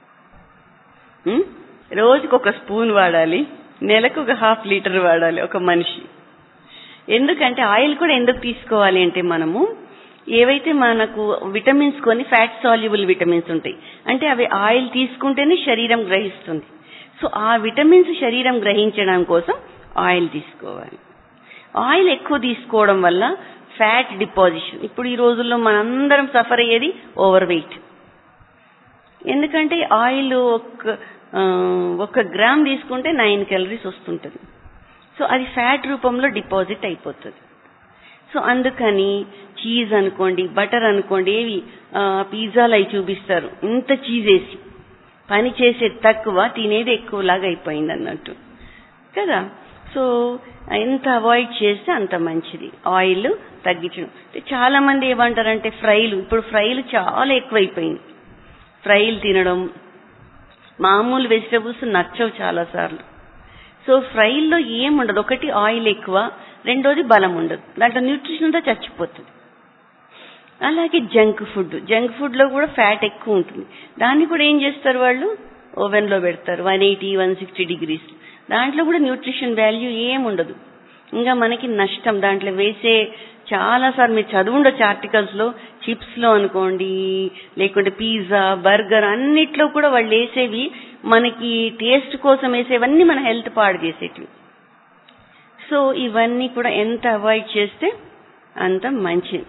రోజుకి ఒక స్పూన్ వాడాలి, నెలకు ఒక హాఫ్ లీటర్ వాడాలి ఒక మనిషి. ఎందుకంటే ఆయిల్ కూడా ఎందుకు తీసుకోవాలి అంటే, మనము ఏవైతే మనకు విటమిన్స్, కొన్ని ఫ్యాట్ సాల్యుబుల్ విటమిన్స్ ఉంటాయి, అంటే అవి ఆయిల్ తీసుకుంటేనే శరీరం గ్రహిస్తుంది. సో ఆ విటమిన్స్ శరీరం గ్రహించడం కోసం ఆయిల్ తీసుకోవాలి. ఆయిల్ ఎక్కువ తీసుకోవడం వల్ల ఫ్యాట్ డిపాజిషన్. ఇప్పుడు ఈ రోజుల్లో మనందరం సఫర్ అయ్యేది ఓవర్ వెయిట్. ఎందుకంటే ఆయిల్ ఒక ఒక గ్రామ్ తీసుకుంటే నైన్ క్యాలరీస్ వస్తుంటుంది. సో అది ఫ్యాట్ రూపంలో డిపాజిట్ అయిపోతుంది. సో అందుకని చీజ్ అనుకోండి, బటర్ అనుకోండి, ఏవి పిజ్జాలు అవి చూపిస్తారు ఇంత చీజ్ వేసి, పని చేసేది తక్కువ తినేది ఎక్కువలాగా అయిపోయింది అన్నట్టు కదా. సో ఎంత అవాయిడ్ చేస్తే అంత మంచిది. ఆయిల్ తగ్గించడం. చాలా మంది ఏమంటారంటే ఫ్రైలు, ఇప్పుడు ఫ్రైలు చాలా ఎక్కువైపోయింది. ఫ్రైలు తినడం, మామూలు వెజిటబుల్స్ నచ్చవు చాలా సార్లు. సో ఫ్రైల్లో ఏముండదు, ఒకటి ఆయిల్ ఎక్కువ, రెండోది బలం ఉండదు, దాంట్లో న్యూట్రిషన్ అంతా చచ్చిపోతుంది. అలాగే జంక్ ఫుడ్, జంక్ ఫుడ్ లో కూడా ఫ్యాట్ ఎక్కువ ఉంటుంది. దాన్ని కూడా ఏం చేస్తారు వాళ్ళు, ఓవెన్ లో పెడతారు one eighty one sixty degrees. దాంట్లో కూడా న్యూట్రిషన్ వాల్యూ ఏముండదు, ఇంకా మనకి నష్టం. దాంట్లో వేసే చాలా సార్లు మీరు చదువుండొచ్చు ఆర్టికల్స్ లో, చిప్స్ లో అనుకోండి, లేకుంటే పిజ్జా, బర్గర్, అన్నిట్లో కూడా వాళ్ళు వేసేవి మనకి టేస్ట్ కోసం వేసేవన్నీ మన హెల్త్ పాడు చేసేటివి. సో ఇవన్నీ కూడా ఎంత అవాయిడ్ చేస్తే అంత మంచిది.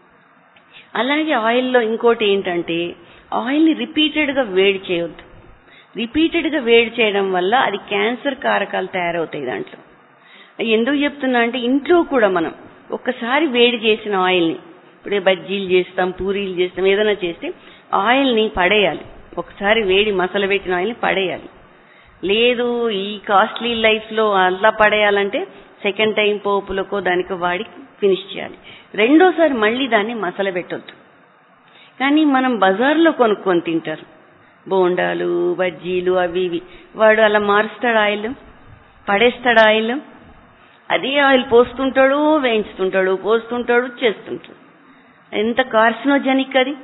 అలాగే ఆయిల్లో ఇంకోటి ఏంటంటే, ఆయిల్ని రిపీటెడ్ గా వేడి చేయొద్దు. రిపీటెడ్ గా వేడి చేయడం వల్ల అది క్యాన్సర్ కారకాలు తయారవుతాయి దాంట్లో. ఎందుకు చెప్తున్నా అంటే, ఇంట్లో కూడా మనం ఒక్కసారి వేడి చేసిన ఆయిల్ని, ఇప్పుడే బజ్జీలు చేస్తాం, పూరీలు చేస్తాం, ఏదైనా చేస్తే ఆయిల్ని పడేయాలి. ఒకసారి వేడి మసాలా పెట్టిన ఆయిల్ని పడేయాలి. లేదు ఈ కాస్ట్లీ లైఫ్ లో అలా పడేయాలంటే సెకండ్ టైం పోపులకో దానికో వాడి ఫినిష్ చేయాలి. రెండోసారి మళ్ళీ దాన్ని మసాలా పెట్టొద్దు. కానీ మనం బజార్లో కొనుక్కొని తింటారు బోండాలు, బజ్జీలు, అవి ఇవి. వాడు అలా మారుస్తాడు ఆయిల్, పడేస్తాడు ఆయిల్, అదే ఆయిల్ పోస్తుంటాడు, వేయించుతుంటాడు, పోస్తుంటాడు, చేస్తుంటాడు. ఎంత కార్సినోజెనిక్ అది.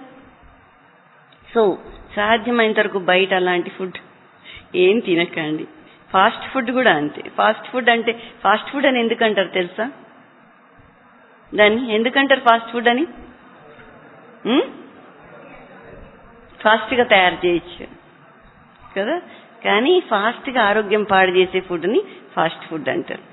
సో సాధ్యమైనంత వరకు బయట అలాంటి ఫుడ్ ఏం తినకండి. ఫాస్ట్ ఫుడ్ కూడా అంతే. ఫాస్ట్ ఫుడ్ అంటే, ఫాస్ట్ ఫుడ్ అని ఎందుకంటారు తెలుసా? దాన్ని ఎందుకంటారు ఫాస్ట్ ఫుడ్ అని? ఫాస్ట్ గా తయారు చేయొచ్చు కదా, కానీ ఫాస్ట్ గా ఆరోగ్యం పాడు చేసే ఫుడ్ ని ఫాస్ట్ ఫుడ్ అంటారు.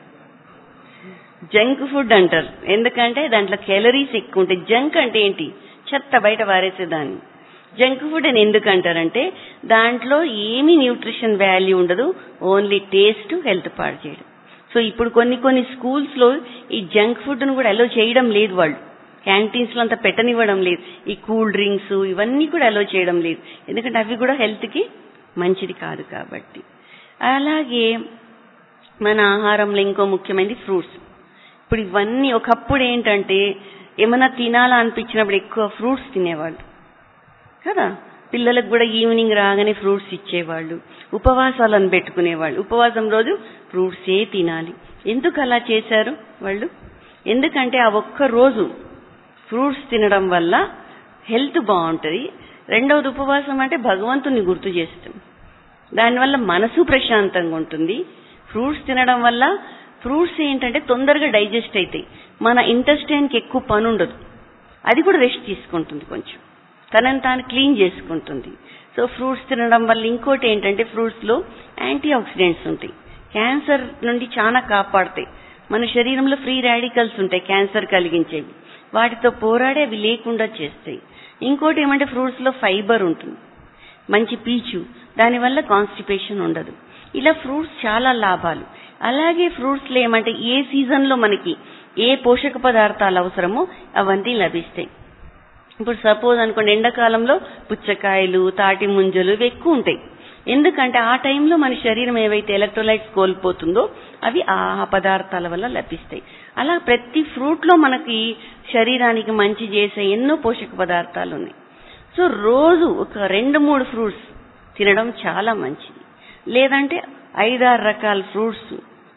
జంక్ ఫుడ్ అంటారు, ఎందుకంటే దాంట్లో క్యాలరీస్ ఎక్కువ ఉంటాయి. జంక్ అంటే ఏంటి? చెత్త, బయట పారేసేదాన్ని. జంక్ ఫుడ్ అని ఎందుకు అంటారంటే, దాంట్లో ఏమీ న్యూట్రిషన్ వాల్యూ ఉండదు, ఓన్లీ టేస్ట్, హెల్త్ పాడు చేయడం. సో ఇప్పుడు కొన్ని కొన్ని స్కూల్స్ లో ఈ జంక్ ఫుడ్ ను కూడా అలో చేయడం లేదు. వాళ్ళు క్యాంటీన్స్ లో అంతా పెట్టనివ్వడం లేదు. ఈ కూల్ డ్రింక్స్ ఇవన్నీ కూడా అలో చేయడం లేదు, ఎందుకంటే అవి కూడా హెల్త్ కి మంచిది కాదు కాబట్టి. అలాగే మన ఆహారంలో ఇంకో ముఖ్యమైనది ఫ్రూట్స్. ఇప్పుడు ఇవన్నీ ఒకప్పుడు ఏంటంటే, ఏమైనా తినాలా అనిపించినప్పుడు ఎక్కువ ఫ్రూట్స్ తినేవాళ్ళు కదా. పిల్లలకు కూడా ఈవినింగ్ రాగానే ఫ్రూట్స్ ఇచ్చేవాళ్ళు, ఉపవాసాలను పెట్టుకునేవాళ్ళు. ఉపవాసం రోజు ఫ్రూట్సే తినాలి. ఎందుకు అలా చేశారు వాళ్ళు? ఎందుకంటే ఆ ఒక్క రోజు ఫ్రూట్స్ తినడం వల్ల హెల్త్ బాగుంటుంది. రెండవది, ఉపవాసం అంటే భగవంతుని గుర్తు చేస్తాం, దానివల్ల మనసు ప్రశాంతంగా ఉంటుంది. ఫ్రూట్స్ తినడం వల్ల, ఫ్రూట్స్ ఏంటంటే తొందరగా డైజెస్ట్ అవుతాయి, మన ఇంటెస్టైన్కి ఎక్కువ పని ఉండదు, అది కూడా రెస్ట్ తీసుకుంటుంది, కొంచెం తనని తాను క్లీన్ చేసుకుంటుంది. సో ఫ్రూట్స్ తినడం వల్ల ఇంకోటి ఏంటంటే, ఫ్రూట్స్ లో యాంటీ ఆక్సిడెంట్స్ ఉంటాయి, క్యాన్సర్ నుండి చాలా కాపాడతాయి. మన శరీరంలో ఫ్రీ రాడికల్స్ ఉంటాయి క్యాన్సర్ కలిగించేవి, వాటితో పోరాడే అవి లేకుండా చేస్తాయి. ఇంకోటి ఏమంటే, ఫ్రూట్స్ లో ఫైబర్ ఉంటుంది, మంచి పీచు, దానివల్ల కాన్స్టిపేషన్ ఉండదు. ఇలా ఫ్రూట్స్ చాలా లాభాలు. అలాగే ఫ్రూట్స్ లో ఏమంటే, ఏ సీజన్ లో మనకి ఏ పోషక పదార్థాలు అవసరమో అవన్నీ లభిస్తాయి. ఇప్పుడు సపోజ్ అనుకోండి, ఎండాకాలంలో పుచ్చకాయలు, తాటి ముంజలు ఇవి ఎక్కువ ఉంటాయి. ఎందుకంటే ఆ టైంలో మన శరీరం ఏవైతే ఎలక్ట్రోలైట్స్ కోల్పోతుందో అవి ఆ పదార్థాల వల్ల లభిస్తాయి. అలా ప్రతి ఫ్రూట్ లో మనకి శరీరానికి మంచి చేసే ఎన్నో పోషక పదార్థాలు ఉన్నాయి. సో రోజు ఒక రెండు మూడు ఫ్రూట్స్ తినడం చాలా మంచిది. లేదంటే ఐదారు రకాల ఫ్రూట్స్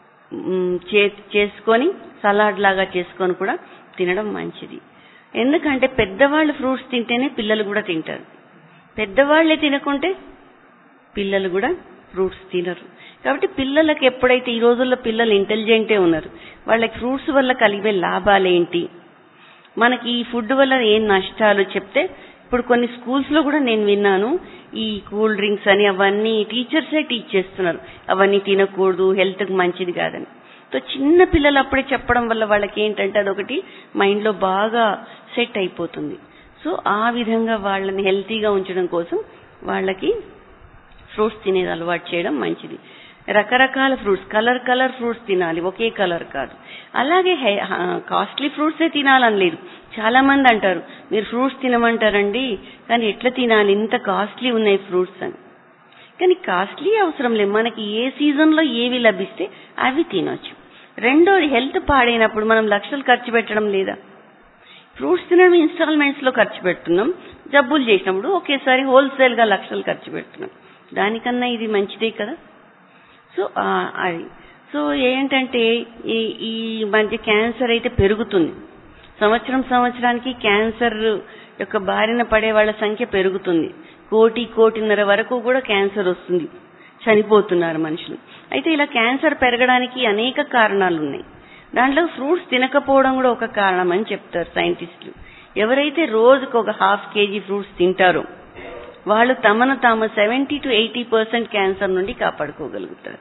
చేసుకొని సలాడ్ లాగా చేసుకొని కూడా తినడం మంచిది. ఎందుకంటే పెద్దవాళ్ళు ఫ్రూట్స్ తింటేనే పిల్లలు కూడా తింటారు, పెద్దవాళ్లే తినకుంటే పిల్లలు కూడా ఫ్రూట్స్ తినరు. కాబట్టి పిల్లలకి ఎప్పుడైతే, ఈ రోజుల్లో పిల్లలు ఇంటెలిజెంటే ఉన్నారు, వాళ్ళకి ఫ్రూట్స్ వల్ల కలిగే లాభాలేంటి, మనకి ఈ ఫుడ్ వల్ల ఏం నష్టాలు చెప్తే, ఇప్పుడు కొన్ని స్కూల్స్ లో కూడా నేను విన్నాను, ఈ కూల్ డ్రింక్స్ అని అవన్నీ టీచర్సే టీచ్ చేస్తున్నారు, అవన్నీ తినకూడదు, హెల్త్ కి మంచిది కాదని. సో చిన్న పిల్లలు అప్పుడే చెప్పడం వల్ల వాళ్ళకి ఏంటంటే అదొకటి మైండ్ లో బాగా సెట్ అయిపోతుంది. సో ఆ విధంగా వాళ్ళని హెల్తీగా ఉంచడం కోసం వాళ్ళకి ఫ్రూట్స్ తినేది అలవాటు చేయడం మంచిది. రకరకాల ఫ్రూట్స్, కలర్ కలర్ ఫ్రూట్స్ తినాలి, ఒకే కలర్ కాదు. అలాగే కాస్ట్లీ ఫ్రూట్సే తినాలని లేదు. చాలా మంది అంటారు మీరు ఫ్రూట్స్ తినమంటారండి, కానీ ఎట్లా తినాలి, ఇంత కాస్ట్లీ ఉన్నాయి ఫ్రూట్స్ అని. కానీ కాస్ట్లీ అవసరం లేదు, మనకి ఏ సీజన్ లో ఏవి లభిస్తే అవి తినొచ్చు. రెండోది, హెల్త్ పాడైనప్పుడు మనం లక్షలు ఖర్చు పెట్టడం లేదా? ఫ్రూట్స్ తినడం ఇన్స్టాల్మెంట్స్ లో ఖర్చు పెడుతున్నాం, జబ్బులు చేసినప్పుడు ఒకేసారి హోల్సేల్ గా లక్షలు ఖర్చు పెడుతున్నాం. దానికన్నా ఇది మంచిదే కదా. సో అది సో ఏంటంటే ఈ ఈ మధ్య క్యాన్సర్ అయితే పెరుగుతుంది. సంవత్సరం సంవత్సరానికి క్యాన్సర్ యొక్క బారిన పడే వాళ్ళ సంఖ్య పెరుగుతుంది. కోటి కోటిన్నర వరకు కూడా క్యాన్సర్ వస్తుంది, చనిపోతున్నారు మనుషులు. అయితే ఇలా క్యాన్సర్ పెరగడానికి అనేక కారణాలు ఉన్నాయి. దాంట్లో ఫ్రూట్స్ తినకపోవడం కూడా ఒక కారణం అని చెప్తారు సైంటిస్టులు. ఎవరైతే రోజుకు ఒక హాఫ్ కేజీ ఫ్రూట్స్ తింటారో వాళ్ళు తమను తాము seventy to eighty percent cancer నుండి కాపాడుకోగలుగుతారు.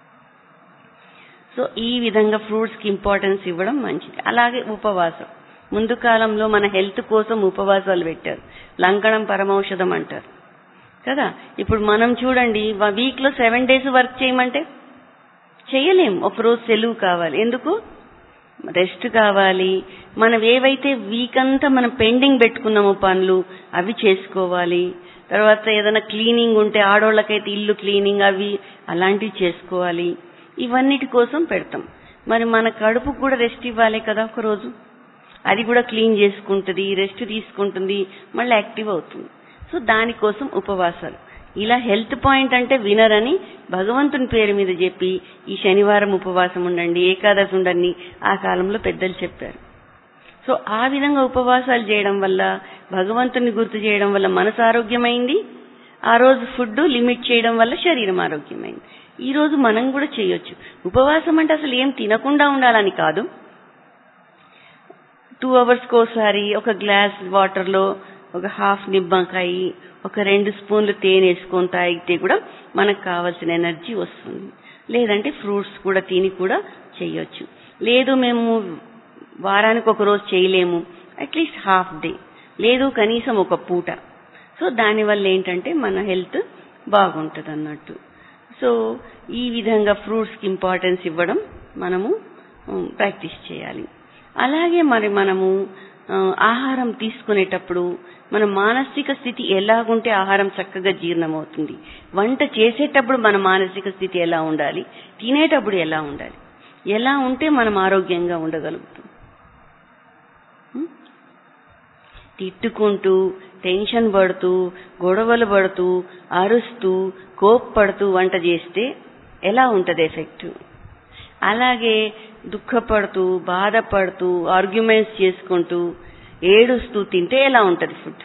సో ఈ విధంగా ఫ్రూట్స్ కి ఇంపార్టెన్స్ ఇవ్వడం మంచిది. అలాగే ఉపవాసం, ముందు కాలంలో మన హెల్త్ కోసం ఉపవాసాలు పెట్టారు, లంకణం పరమౌషధం అంటారు కదా. ఇప్పుడు మనం చూడండి, వీక్ లో సెవెన్ డేస్ వర్క్ చేయమంటే చేయలేం, ఒకరోజు సెలవు కావాలి. ఎందుకు? రెస్ట్ కావాలి. మనం ఏవైతే వీక్ అంతా మనం పెండింగ్ పెట్టుకున్నామో పనులు అవి చేసుకోవాలి. తర్వాత ఏదైనా క్లీనింగ్ ఉంటే ఆడోళ్ళకైతే ఇల్లు క్లీనింగ్ అవి అలాంటివి చేసుకోవాలి. ఇవన్నిటి కోసం పెడతాం. మరి మన కడుపుకు కూడా రెస్ట్ ఇవ్వాలి కదా ఒకరోజు, అది కూడా క్లీన్ చేసుకుంటుంది, రెస్ట్ తీసుకుంటుంది, మళ్ళీ యాక్టివ్ అవుతుంది. సో దానికోసం ఉపవాసాలు. ఇలా హెల్త్ పాయింట్ అంటే వినరని భగవంతుని పేరు మీద చెప్పి ఈ శనివారం ఉపవాసం ఉండండి, ఏకాదశి ఉండండి ఆ కాలంలో పెద్దలు చెప్పారు. సో ఆ విధంగా ఉపవాసాలు చేయడం వల్ల, భగవంతుని గుర్తు చేయడం వల్ల మనసు ఆరోగ్యమైంది. ఆ రోజు ఫుడ్ లిమిట్ చేయడం వల్ల శరీరం ఆరోగ్యమైంది. ఈ రోజు మనం కూడా చేయొచ్చు. ఉపవాసం అంటే అసలు ఏం తినకుండా ఉండాలని కాదు. టూ అవర్స్ కోసారి ఒక గ్లాస్ వాటర్ లో ఒక హాఫ్ నిమ్మకాయ, ఒక రెండు స్పూన్లు తేనె వేసుకొని తాగితే కూడా మనకు కావాల్సిన ఎనర్జీ వస్తుంది. లేదంటే ఫ్రూట్స్ కూడా తిని కూడా చేయొచ్చు. లేదు మేము వారానికి ఒక రోజు చేయలేము, అట్లీస్ట్ హాఫ్ డే, లేదు కనీసం ఒక పూట. సో దానివల్ల ఏంటంటే మన హెల్త్ బాగుంటుంది అన్నట్టు. సో ఈ విధంగా ఫ్రూట్స్ కి ఇంపార్టెన్స్ ఇవ్వడం మనము ప్రాక్టీస్ చేయాలి. అలాగే మరి మనము ఆహారం తీసుకునేటప్పుడు మన మానసిక స్థితి ఎలాగుంటే ఆహారం చక్కగా జీర్ణమవుతుంది. వంట చేసేటప్పుడు మన మానసిక స్థితి ఎలా ఉండాలి, తినేటప్పుడు ఎలా ఉండాలి, ఎలా ఉంటే మనం ఆరోగ్యంగా ఉండగలుగుతాం. తిట్టుకుంటూ, టెన్షన్ పడుతూ, గొడవలు పడుతూ, అరుస్తూ, కోప్పడుతూ వంట చేస్తే ఎలా ఉంటది ఎఫెక్ట్? అలాగే దుఃఖపడుతూ, బాధపడుతూ, ఆర్గ్యుమెంట్స్ చేసుకుంటూ, ఏడుస్తూ తింటే ఎలా ఉంటది ఫుడ్?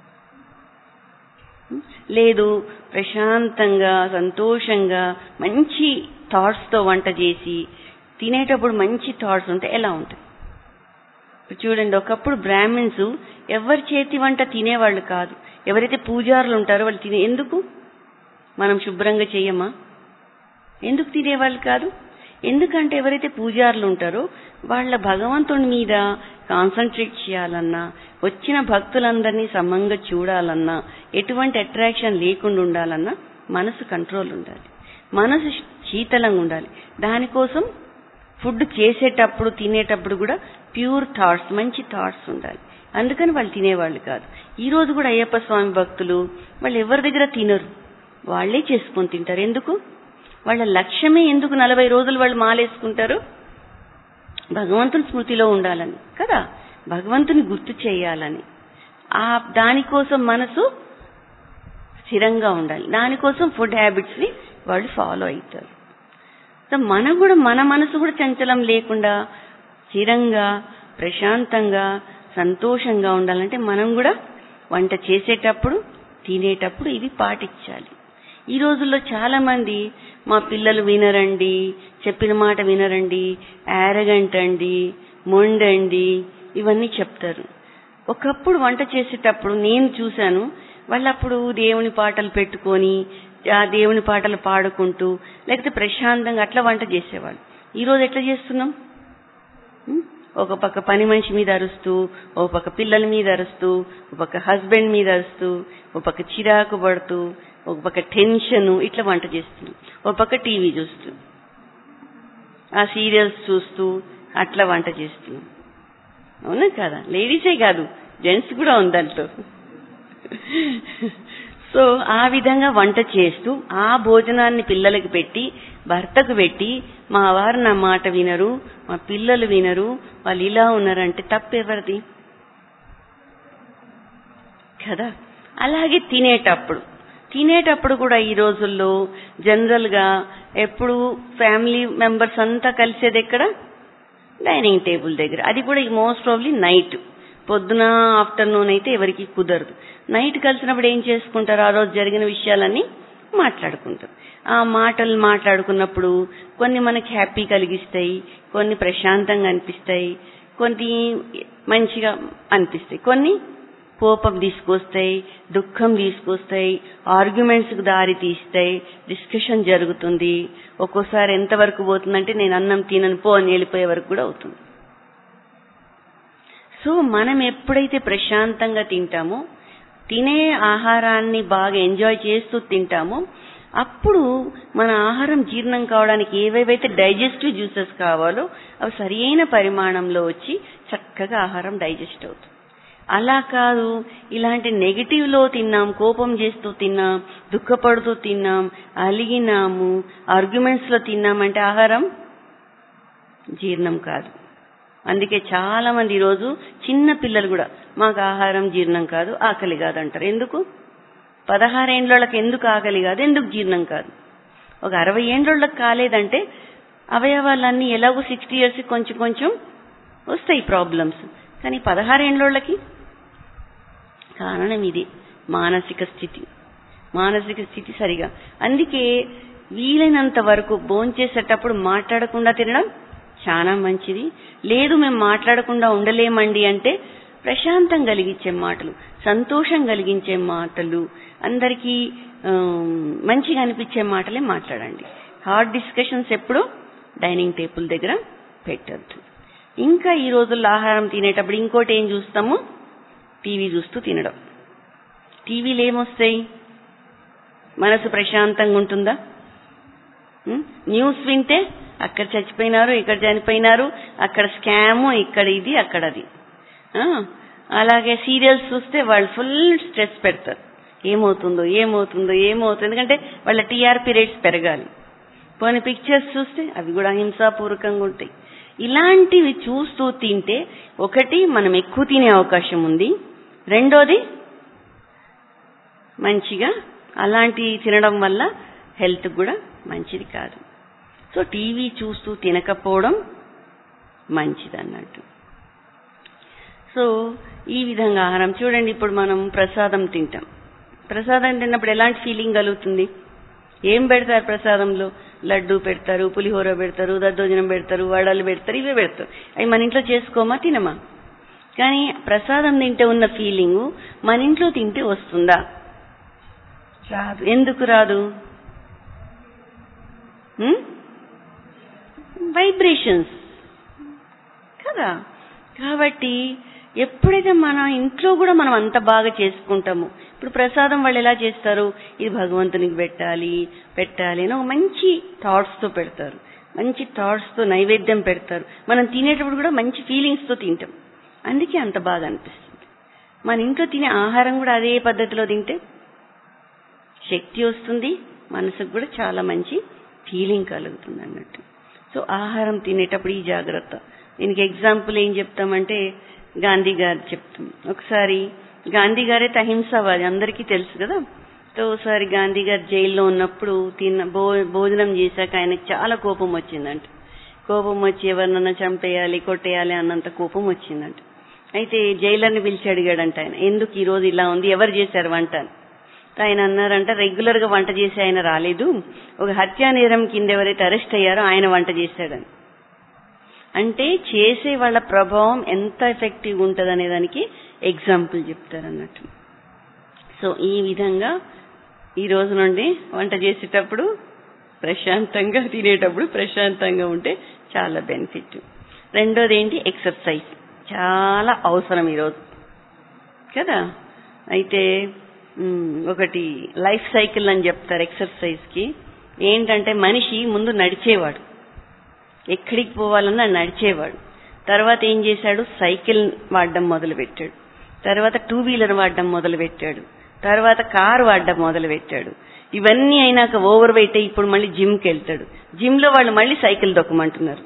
లేదు ప్రశాంతంగా, సంతోషంగా, మంచి థాట్స్ తో వంట చేసి తినేటప్పుడు మంచి థాట్స్ ఉంటే ఎలా ఉంటుంది? చూడండి, ఒకప్పుడు బ్రాహ్మిన్స్ ఎవరి చేతి వంట తినేవాళ్ళు కాదు. ఎవరైతే పూజారులు ఉంటారో వాళ్ళు తినే, ఎందుకు మనం శుభ్రంగా చెయ్యమా? ఎందుకు తినేవాళ్ళు కాదు? ఎందుకంటే ఎవరైతే పూజారులు ఉంటారో వాళ్ళ భగవంతుని మీద కాన్సన్ట్రేట్ చేయాలన్నా, వచ్చిన భక్తులందరినీ సమంగా చూడాలన్నా, ఎటువంటి అట్రాక్షన్ లేకుండా ఉండాలన్నా మనసు కంట్రోల్ ఉండాలి, మనసు శీతలంగా ఉండాలి. దానికోసం ఫుడ్ చేసేటప్పుడు, తినేటప్పుడు కూడా ప్యూర్ థాట్స్, మంచి థాట్స్ ఉండాలి. అందుకని వాళ్ళు తినేవాళ్ళు కాదు. ఈ రోజు కూడా అయ్యప్ప స్వామి భక్తులు వాళ్ళు ఎవరి దగ్గర తినరు, వాళ్లే చేసుకొని తింటారు. ఎందుకు? వాళ్ళ లక్ష్యమే ఎందుకు నలభై రోజులు వాళ్ళు మాలేసుకుంటారు? భగవంతుని స్మృతిలో ఉండాలని కదా, భగవంతుని గుర్తు చేయాలని. ఆ దానికోసం మనసు స్థిరంగా ఉండాలి. దానికోసం ఫుడ్ హ్యాబిట్స్ ని వాళ్ళు ఫాలో అవుతారు. సో మనం కూడా మన మనసు కూడా చంచలం లేకుండా స్థిరంగా, ప్రశాంతంగా, సంతోషంగా ఉండాలంటే మనం కూడా వంట చేసేటప్పుడు, తినేటప్పుడు ఇవి పాటించాలి. ఈ రోజుల్లో చాలా మంది మా పిల్లలు వినరండి, చెప్పిన మాట వినరండి, యారగంట్ అండి, మొండండి ఇవన్నీ చెప్తారు. ఒకప్పుడు వంట చేసేటప్పుడు నేను చూశాను, వాళ్ళప్పుడు దేవుని పాటలు పెట్టుకొని, ఆ దేవుని పాటలు పాడుకుంటూ, లేకపోతే ప్రశాంతంగా అట్లా వంట చేసేవాళ్ళు. ఈ రోజు ఎట్లా చేస్తున్నాం? ఒక పక్క పని మనిషి మీద అరుస్తూ, ఒక పక్క పిల్లల మీద అరుస్తూ, ఒక పక్క హస్బెండ్ మీద అరుస్తూ, ఒక పక్క చిరాకు పడుతూ, ఒక పక్క టెన్షన్, ఇట్లా వంట చేస్తున్నాం. ఒక పక్క టీవీ చూస్తూ, ఆ సీరియల్స్ చూస్తూ అట్లా వంట చేస్తున్నాం. అవునా కదా? లేడీసే కాదు, జెంట్స్ కూడా ఉంది దాంట్లో. సో ఆ విధంగా వంట చేస్తూ ఆ భోజనాన్ని పిల్లలకి పెట్టి, భర్తకు పెట్టి, మా వారు నా మాట వినరు, మా పిల్లలు వినరు, వాళ్ళు ఇలా ఉన్నారంటే తప్పెవరిది కదా? అలాగే తినేటప్పుడు తినేటప్పుడు కూడా ఈ రోజుల్లో జనరల్ గా ఎప్పుడు ఫ్యామిలీ మెంబర్స్ అంతా కలిసేది ఎక్కడ? డైనింగ్ టేబుల్ దగ్గర. అది కూడా మోస్ట్ ప్రాబ్లీ నైట్. పొద్దున ఆఫ్టర్నూన్ అయితే ఎవరికి కుదరదు. నైట్ కలిసినప్పుడు ఏం చేసుకుంటారు? ఆ రోజు జరిగిన విషయాలన్నీ మాట్లాడుకుంటారు. ఆ మాటలు మాట్లాడుకున్నప్పుడు కొన్ని మనకి హ్యాపీ కలిగిస్తాయి, కొన్ని ప్రశాంతంగా అనిపిస్తాయి, కొన్ని మంచిగా అనిపిస్తాయి, కొన్ని కోపం తీసుకొస్తాయి, దుఃఖం తీసుకొస్తాయి, ఆర్గ్యుమెంట్స్ కు దారి తీస్తాయి, డిస్కషన్ జరుగుతుంది. ఒక్కోసారి ఎంతవరకు పోతుందంటే నేను అన్నం తినను పో అని వెళ్ళిపోయే వరకు కూడా అవుతుంది. సో మనం ఎప్పుడైతే ప్రశాంతంగా తింటామో, తినే ఆహారాన్ని బాగా ఎంజాయ్ చేస్తూ తింటామో, అప్పుడు మన ఆహారం జీర్ణం కావడానికి ఏవేవైతే డైజెస్టివ్ జ్యూసెస్ కావాలో అవి సరైన పరిమాణంలో వచ్చి చక్కగా ఆహారం డైజెస్ట్ అవుతుంది. అలా కాదు, ఇలాంటి నెగిటివ్ లో తిన్నాం, కోపం చేస్తూ తిన్నాం, దుఃఖపడుతూ తిన్నాం, అలిగినాము, ఆర్గ్యుమెంట్స్ లో తిన్నామంటే ఆహారం జీర్ణం కాదు. అందుకే చాలా మంది ఈరోజు చిన్న పిల్లలు కూడా మాకు ఆహారం జీర్ణం కాదు, ఆకలి కాదంటారు. ఎందుకు? పదహారేండ్లకి ఎందుకు ఆకలి కాదు, ఎందుకు జీర్ణం కాదు? ఒక అరవై ఏండ్లకి కాలేదంటే అవయవాలన్నీ ఎలాగో సిక్స్టీ ఇయర్స్ కొంచెం కొంచెం వస్తాయి ప్రాబ్లమ్స్. కానీ పదహారేండ్లకి కారణం ఇది, మానసిక స్థితి. మానసిక స్థితి సరిగా. అందుకే వీలైనంత వరకు భోంచేసేటప్పుడు మాట్లాడకుండా తినడం చాలా మంచిది. లేదు మేము మాట్లాడకుండా ఉండలేమండి అంటే ప్రశాంతం కలిగించే మాటలు, సంతోషం కలిగించే మాటలు, అందరికీ మంచిగా అనిపించే మాటలే మాట్లాడండి. హార్డ్ డిస్కషన్స్ ఎప్పుడు డైనింగ్ టేబుల్ దగ్గర పెట్టద్దు. ఇంకా ఈ రోజుల్లో ఆహారం తినేటప్పుడు ఇంకోటి ఏం చూస్తాము? టీవీ చూస్తూ తినడం. టీవీలు ఏమొస్తాయి? మనసు ప్రశాంతంగా ఉంటుందా? న్యూస్ వింటే అక్కడ చచ్చిపోయినారు, ఇక్కడ చనిపోయినారు, అక్కడ స్కాము, ఇక్కడ ఇది, అక్కడ అది. అలాగే సీరియల్స్ చూస్తే వాళ్ళు ఫుల్ స్ట్రెస్ పెడతారు. ఏమవుతుందో ఏమవుతుందో ఏమవుతుందో, ఎందుకంటే వాళ్ళ టీఆర్పీ రేట్స్ పెరగాలి. కొన్ని పిక్చర్స్ చూస్తే అవి కూడా హింసాపూర్వకంగా ఉంటాయి. ఇలాంటివి చూస్తూ తింటే ఒకటి మనం ఎక్కువ తినే అవకాశం ఉంది, రెండోది మంచిగా అలాంటి తినడం వల్ల హెల్త్ కూడా మంచిది కాదు. సో టీవీ చూస్తూ తినకపోవడం మంచిది అన్నట్టు. సో ఈ విధంగా ఆహారం చూడండి. ఇప్పుడు మనం ప్రసాదం తింటాం. ప్రసాదం తిన్నప్పుడు ఎలాంటి ఫీలింగ్ కలుగుతుంది? ఏం పెడతారు ప్రసాదంలో? లడ్డు పెడతారు, పులిహోర పెడతారు, దద్దోజనం పెడతారు, వడలు పెడతారు, ఇవే పెడతారు. అవి మన ఇంట్లో చేసుకోమా, తినమా? కానీ ప్రసాదం తింటే ఉన్న ఫీలింగ్ మన ఇంట్లో తింటే వస్తుందా? రాదు. ఎందుకు రాదు? వైబ్రేషన్స్ కదా. కాబట్టి ఎప్పుడైతే మన ఇంట్లో కూడా మనం అంత బాగా చేసుకుంటామో, ఇప్పుడు ప్రసాదం వాళ్ళు ఎలా చేస్తారు? ఇది భగవంతునికి పెట్టాలి పెట్టాలి అని ఒక మంచి థాట్స్ తో పెడతారు, మంచి థాట్స్ తో నైవేద్యం పెడతారు. మనం తినేటప్పుడు కూడా మంచి ఫీలింగ్స్ తో తింటాం. అందుకే అంత బాగా అనిపిస్తుంది. మన ఇంట్లో తినే ఆహారం కూడా అదే పద్ధతిలో తింటే శక్తి వస్తుంది, మనసుకు కూడా చాలా మంచి ఫీలింగ్ కలుగుతుంది అన్నట్టు. సో ఆహారం తినేటప్పుడు ఈ జాగ్రత్త. దీనికి ఎగ్జాంపుల్ ఏం చెప్తామంటే గాంధీ గారు చెప్తాం. ఒకసారి గాంధీ గారే అహింసవాది, అందరికీ తెలుసు కదా. సో ఒకసారి గాంధీ గారు జైల్లో ఉన్నప్పుడు తిన్న భో భోజనం చేశాక ఆయనకు చాలా కోపం వచ్చిందంట. కోపం వచ్చి ఎవరినన్నా చంపేయాలి, కొట్టేయాలి అన్నంత కోపం వచ్చిందంట. అయితే జైలర్ని పిలిచి అడిగాడంట ఆయన, ఎందుకు ఈ రోజు ఇలా ఉంది, ఎవరు చేశారు వంట అని. ఆయన అన్నారంట, రెగ్యులర్ గా వంట చేసి ఆయన రాలేదు, ఒక హత్యా నేరం కింద ఎవరైతే అరెస్ట్ అయ్యారో ఆయన వంట చేశాడని. అంటే చేసే వాళ్ళ ప్రభావం ఎంత ఎఫెక్టివ్ ఉంటుంది అనే దానికి ఎగ్జాంపుల్ చెప్తారన్నట్టు. సో ఈ విధంగా ఈ రోజు నుండి వంట చేసేటప్పుడు ప్రశాంతంగా, తినేటప్పుడు ప్రశాంతంగా ఉంటే చాలా బెనిఫిట్. రెండోది ఏంటి? ఎక్సర్సైజ్ చాలా అవసరం ఈరోజు కదా. అయితే ఒకటి లైఫ్ సైకిల్ అని చెప్తారు ఎక్సర్సైజ్ కి. ఏంటంటే మనిషి ముందు నడిచేవాడు, ఎక్కడికి పోవాలన్నా నడిచేవాడు. తర్వాత ఏం చేశాడు, సైకిల్ వాడడం మొదలు పెట్టాడు. తర్వాత టూ వీలర్ వాడడం మొదలు పెట్టాడు. తర్వాత కారు వాడడం మొదలు పెట్టాడు. ఇవన్నీ అయినాక ఓవర్ వెయిట్ అయ్యి ఇప్పుడు మళ్ళీ జిమ్కి వెళ్తాడు. జిమ్ లో వాళ్ళు మళ్ళీ సైకిల్ దొక్కమంటున్నారు.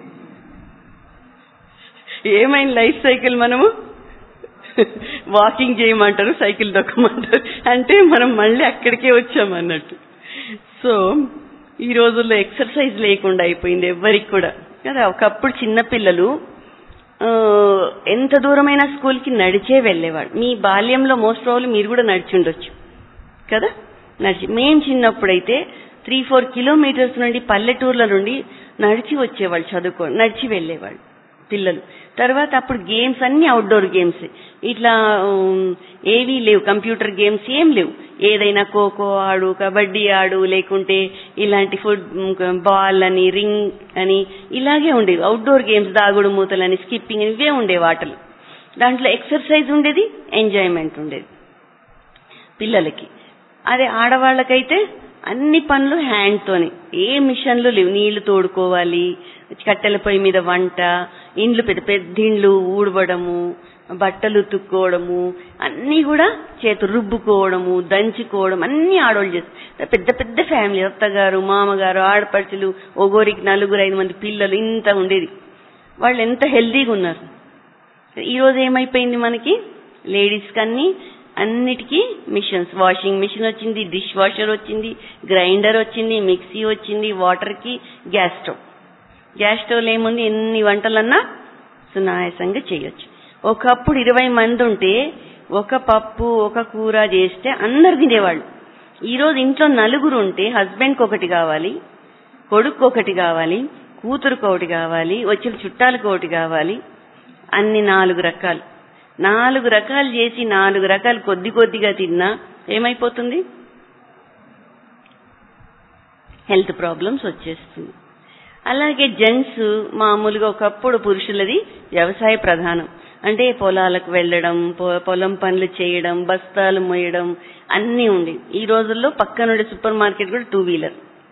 ఏమైంది లైఫ్ సైకిల్? మనము వాకింగ్ చేయమంటారు, సైకిల్ దొక్కమంటారు. అంటే మనం మళ్ళీ అక్కడికే వచ్చామన్నట్టు. సో ఈ రోజుల్లో ఎక్సర్సైజ్ లేకుండా అయిపోయింది ఎవరికి కూడా కదా. ఒకప్పుడు చిన్నపిల్లలు ఎంత దూరమైన స్కూల్కి నడిచే వెళ్ళేవాడు. మీ బాల్యంలో మోస్ట్ ప్రాబ్లీ మీరు కూడా నడిచి ఉండొచ్చు కదా. నడిచి మేం చిన్నప్పుడైతే త్రీ ఫోర్ కిలోమీటర్స్ నుండి పల్లెటూర్ల నుండి నడిచి వచ్చేవాళ్ళు, చదువుకో నడిచి వెళ్ళేవాళ్ళు పిల్లలు. తర్వాత అప్పుడు గేమ్స్ అన్ని అవుట్డోర్ గేమ్స్, ఇట్లా ఏవీ లేవు, కంప్యూటర్ గేమ్స్ ఏం లేవు. ఏదైనా ఖోఖో ఆడు, కబడ్డీ ఆడు, లేకుంటే ఇలాంటి ఫుట్ బాల్ అని, రింగ్ అని ఇలాగే ఉండేవి అవుట్డోర్ గేమ్స్. దాగుడు మూతలని, స్కిప్పింగ్ అని ఇవే ఉండేవి ఆటలు. దాంట్లో ఎక్సర్సైజ్ ఉండేది, ఎంజాయ్మెంట్ ఉండేది పిల్లలకి. అదే ఆడవాళ్ళకైతే అన్ని పనులు హ్యాండ్ తోనే, ఏ మిషన్లు లేవు. నీళ్లు తోడుకోవాలి, కట్టెల పొయ్యి మీద వంట, ఇండ్లు పెద్ద పెద్ద ఇండ్లు ఊడవడము, బట్టలు ఉతుక్కోవడము, అన్ని కూడా చేతులు రుబ్బుకోవడము, దంచుకోవడం అన్ని ఆడవాళ్ళు చేస్తారు. పెద్ద పెద్ద ఫ్యామిలీ, అత్తగారు, మామగారు, ఆడపడుచులు, ఒగోరికి నలుగురు ఐదు మంది పిల్లలు, ఇంత ఉండేది. వాళ్ళు ఎంత హెల్దీగా ఉన్నారు. ఈరోజు ఏమైపోయింది మనకి, లేడీస్ కన్నీ అన్నిటికీ మిషన్స్, వాషింగ్ మిషన్ వచ్చింది, డిష్ వాషర్ వచ్చింది, గ్రైండర్ వచ్చింది, మిక్సీ వచ్చింది, వాటర్ కి గ్యాస్ స్టవ్. గ్యాస్ స్టవ్లో ఏముంది, ఎన్ని వంటలన్నా సునాయాసంగా చేయొచ్చు. ఒకప్పుడు ఇరవై మంది ఉంటే ఒక పప్పు ఒక కూర చేస్తే అందరు తినేవాళ్ళు. ఈరోజు ఇంట్లో నలుగురు ఉంటే హస్బెండ్కి ఒకటి కావాలి, కొడుకు ఒకటి కావాలి, కూతురుకు ఒకటి కావాలి, వచ్చిన చుట్టాలకు ఒకటి కావాలి, అన్ని నాలుగు రకాలు. నాలుగు రకాలు చేసి నాలుగు రకాలు కొద్ది కొద్దిగా తిన్నా ఏమైపోతుంది, హెల్త్ ప్రాబ్లమ్స్ వచ్చేస్తుంది. అలాగే జెంట్స్ మామూలుగా ఒకప్పుడు పురుషులది వ్యవసాయ ప్రధానం, అంటే పొలాలకు వెళ్ళడం, పొలం పనులు చేయడం, బస్తాలు మోయడం అన్నీ ఉండేవి. ఈ రోజుల్లో పక్కనుండే సూపర్ మార్కెట్ కూడా టూ వీలర్,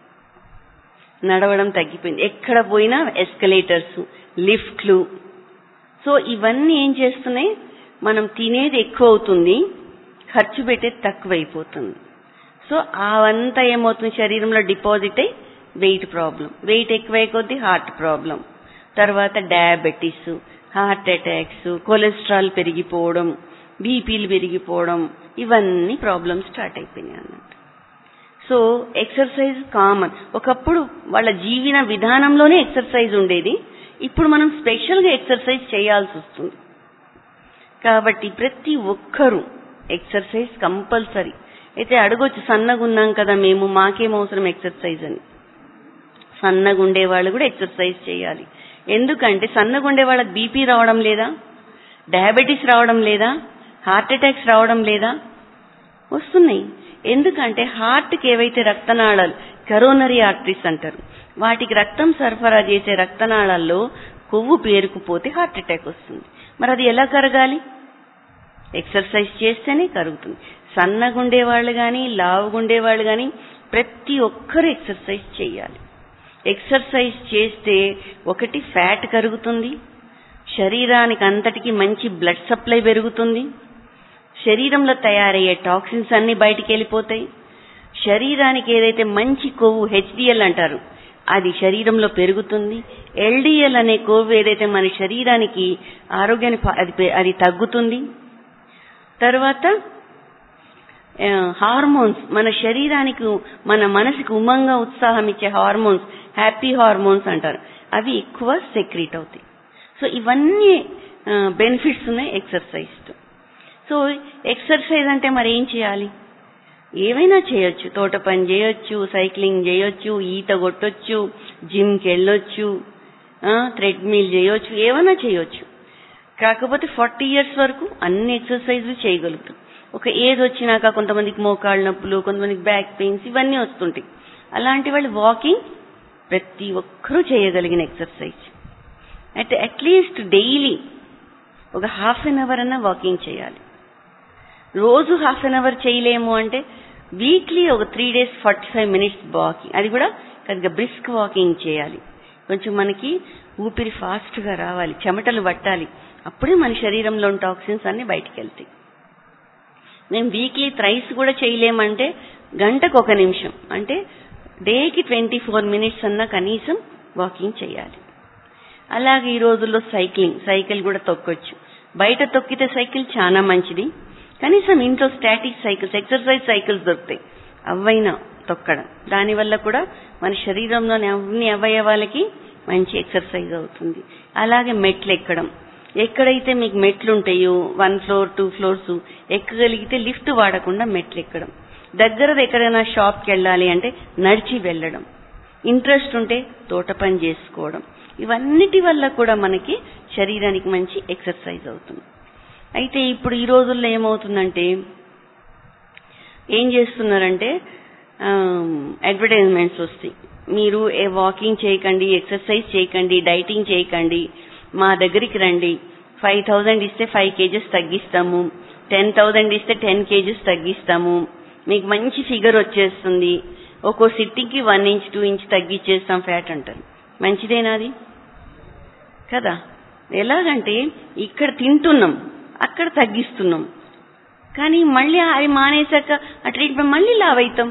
నడవడం తగ్గిపోయింది. ఎక్కడ పోయినా ఎస్కలేటర్స్, లిఫ్ట్లు. సో ఇవన్నీ ఏం చేస్తున్నాయి, మనం తినేది ఎక్కువ అవుతుంది, ఖర్చు పెట్టేది తక్కువైపోతుంది. సో అవంతా ఏమవుతుంది, శరీరంలో డిపాజిట్ అయ్యి వెయిట్ ప్రాబ్లం, వెయిట్ ఎక్కువై కొద్దీ హార్ట్ ప్రాబ్లం, తర్వాత డయాబెటీస్, హార్ట్ అటాక్స్, కొలెస్ట్రాల్ పెరిగిపోవడం, బీపీలు పెరిగిపోవడం, ఇవన్నీ ప్రాబ్లమ్స్ స్టార్ట్ అయిపోయినాయి అన్నట్టు. So exercise common. ఒకప్పుడు వాళ్ళ జీవన విధానంలోనే ఎక్సర్సైజ్ ఉండేది, ఇప్పుడు మనం స్పెషల్గా ఎక్సర్సైజ్ చేయాల్సి వస్తుంది. కాబట్టి ప్రతి ఒక్కరూ ఎక్సర్సైజ్ కంపల్సరీ. అయితే అడగొచ్చు, సన్నగా ఉన్నాం కదా మేము, మాకేం అవసరం ఎక్సర్సైజ్ అని. సన్నగా ఉండే వాళ్ళు కూడా ఎక్సర్సైజ్ చేయాలి. ఎందుకంటే సన్నగా ఉండే వాళ్ళకి బీపీ రావడం లేదా, డయాబెటీస్ రావడం లేదా, హార్ట్ అటాక్స్ రావడం లేదా? వస్తున్నాయి. ఎందుకంటే హార్ట్కి ఏవైతే రక్తనాళాలు, కరోనరీ ఆర్టరీస్ అంటారు, వాటికి రక్తం సరఫరా చేసే రక్తనాళాల్లో కొవ్వు పేరుకుపోతే హార్ట్ అటాక్ వస్తుంది. మరి అది ఎలా కరగాలి? ఎక్సర్సైజ్ చేస్తేనే కరుగుతుంది. సన్నగుండే వాళ్ళు కానీ, లావుగుండే వాళ్ళు కానీ ప్రతి ఒక్కరు ఎక్సర్సైజ్ చేయాలి. ఎక్సర్సైజ్ చేస్తే ఒకటి ఫ్యాట్ కరుగుతుంది, శరీరానికి అంతటికి మంచి బ్లడ్ సప్లై పెరుగుతుంది, శరీరంలో తయారయ్యే టాక్సిన్స్ అన్ని బయటికి వెళ్ళిపోతాయి. శరీరానికి ఏదైతే మంచి కొవ్వు హెచ్డిఎల్ అంటారు అది శరీరంలో పెరుగుతుంది. ఎల్డిఎల్ అనే కొవ్వు ఏదైతే మన శరీరానికి ఆరోగ్యాన్ని అది అది తగ్గుతుంది. తర్వాత హార్మోన్స్, మన శరీరానికి మన మనసుకి ఉమంగా ఉత్సాహం ఇచ్చే హార్మోన్స్, హ్యాపీ హార్మోన్స్ అంటారు, అవి ఎక్కువ సెక్రీట్ అవుతాయి. సో ఇవన్నీ బెనిఫిట్స్ ఉన్నాయి ఎక్సర్సైజ్. సో ఎక్సర్సైజ్ అంటే మరి ఏం చేయాలి? ఏమైనా చేయొచ్చు, తోట పని చేయొచ్చు, సైక్లింగ్ చేయొచ్చు, ఈత కొట్టొచ్చు, జిమ్కి వెళ్ళొచ్చు, థ్రెడ్మిల్ చేయొచ్చు, ఏమైనా చేయొచ్చు. కాకపోతే ఫార్టీ ఇయర్స్ వరకు అన్ని ఎక్సర్సైజ్లు చేయగలుగుతాం. ఒక ఏజ్ వచ్చినాక కొంతమందికి మోకాళ్ళ నొప్పులు, కొంతమందికి బ్యాక్ పెయిన్స్ ఇవన్నీ వస్తుంటాయి. అలాంటి వాళ్ళు వాకింగ్ ప్రతి ఒక్కరూ చేయగలిగిన ఎక్సర్సైజ్. అయితే అట్లీస్ట్ డైలీ ఒక హాఫ్ అన్ అవర్ అన్నా వాకింగ్ చేయాలి. రోజు హాఫ్ అన్ అవర్ చేయలేము అంటే వీక్లీ ఒక three days forty five minutes walking, అది కూడా కొద్దిగా బ్రిస్క్ వాకింగ్ చేయాలి. కొంచెం మనకి ఊపిరి ఫాస్ట్ గా రావాలి, చెమటలు పట్టాలి, అప్పుడే మన శరీరంలో టాక్సిన్స్ అన్ని బయటికి వెళ్తాయి. మేము వీక్లీ థ్రైస్ కూడా చేయలేమంటే గంటకు ఒక నిమిషం, అంటే డేకి ట్వంటీ ఫోర్ మినిట్స్ అన్నా కనీసం వాకింగ్ చేయాలి. అలాగే ఈ రోజుల్లో సైక్లింగ్, సైకిల్ కూడా తొక్కొచ్చు. బయట తొక్కితే సైకిల్ చాలా మంచిది, కనీసం ఇంట్లో స్టాటిక్ సైకిల్స్, ఎక్సర్సైజ్ సైకిల్స్ దొరుకుతాయి, అవైనా తొక్కడం. దానివల్ల కూడా మన శరీరంలోని అన్ని అవయవాలకి మంచి ఎక్సర్సైజ్ అవుతుంది. అలాగే మెట్లు ఎక్కడం, ఎక్కడైతే మీకు మెట్లు ఉంటాయో వన్ ఫ్లోర్ టూ ఫ్లోర్స్ ఎక్కగలిగితే లిఫ్ట్ వాడకుండా మెట్లు ఎక్కడం. దగ్గరది ఎక్కడైనా షాప్కి వెళ్ళాలి అంటే నడిచి వెళ్ళడం. ఇంట్రెస్ట్ ఉంటే తోట పని చేసుకోవడం. ఇవన్నిటి వల్ల కూడా మనకి శరీరానికి మంచి ఎక్సర్సైజ్ అవుతుంది. అయితే ఇప్పుడు ఈ రోజుల్లో ఏమవుతుందంటే ఏం చేస్తున్నారంటే అడ్వర్టైజ్మెంట్స్ వస్తాయి, మీరు ఏ వాకింగ్ చేయకండి, ఎక్సర్సైజ్ చేయకండి, డైటింగ్ చేయకండి, మా దగ్గరికి రండి, ఫైవ్ థౌజండ్ ఇస్తే ఫైవ్ కేజెస్ తగ్గిస్తాము, టెన్ థౌజండ్ ఇస్తే టెన్ కేజెస్ తగ్గిస్తాము, మీకు మంచి ఫిగర్ వచ్చేస్తుంది, ఒక్కో సిట్టింగ్కి వన్ ఇంచ్ టూ ఇంచ్ తగ్గించేస్తాం ఫ్యాట్ అంటారు. మంచిదేనాది కదా? ఎలాగంటే ఇక్కడ తింటున్నాం, అక్కడ తగ్గిస్తున్నాం, కానీ మళ్ళీ అది మానేశాక ఆ ట్రీట్మెంట్ మళ్ళీ లావ్ అవుతాం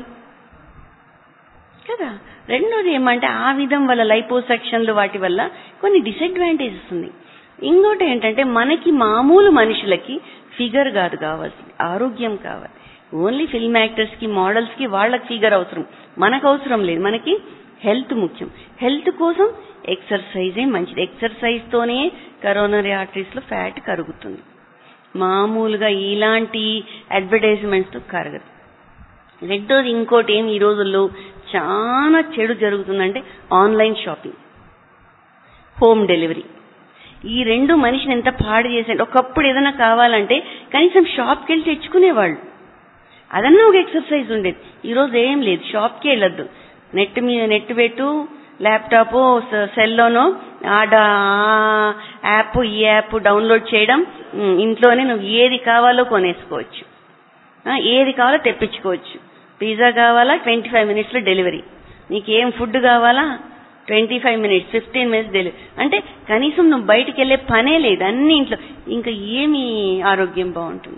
కదా. రెండోది ఏమంటే ఆ విధం వల్ల లైపోసెక్షన్లు వాటి వల్ల కొన్ని డిసడ్వాంటేజెస్ ఉంది. ఇంకోటి ఏంటంటే మనకి మామూలు మనుషులకి ఫిగర్ కాదు కావాల్సింది, ఆరోగ్యం కావాలి. ఓన్లీ ఫిల్మ్ యాక్టర్స్ కి, మోడల్స్ కి వాళ్ళకి ఫిగర్ అవసరం, మనకు అవసరం లేదు. మనకి హెల్త్ ముఖ్యం. హెల్త్ కోసం ఎక్సర్సైజే మంచిది. ఎక్సర్సైజ్ తోనే కరోనరీ ఆర్టరీస్ లో ఫ్యాట్ కరుగుతుంది, మామూలుగా ఇలాంటి అడ్వర్టైజ్మెంట్స్ తో కరగదు. రెండోది ఇంకోటి ఏం ఈ రోజుల్లో చాలా చెడు జరుగుతుందంటే ఆన్లైన్ షాపింగ్, హోమ్ డెలివరీ. ఈ రెండు మనిషిని ఎంత పాడు చేశాడు. ఒకప్పుడు ఏదైనా కావాలంటే కనీసం షాప్కి వెళ్ళి తెచ్చుకునేవాళ్ళు, అదన్నా ఒక ఎక్సర్సైజ్ ఉండేది. ఈరోజు ఏం లేదు, షాప్కి వెళ్ళొద్దు, నెట్ మీద నెట్ పెట్టు, ల్యాప్టాప్ సెల్లోనో ఆ యాప్ ఈ యాప్ డౌన్లోడ్ చేయడం, ఇంట్లోనే నువ్వు ఏది కావాలో కొనేసుకోవచ్చు, ఏది కావాలో తెప్పించుకోవచ్చు. పిజ్జా కావాలా ట్వంటీ ఫైవ్ మినిట్స్ లో డెలివరీ, నీకు ఏం ఫుడ్ కావాలా twenty five minutes fifteen minutes delivery. అంటే కనీసం నువ్వు బయటికి వెళ్ళే పనే లేదు, అన్ని ఇంట్లో. ఇంకా ఏమి ఆరోగ్యం బాగుంటుంది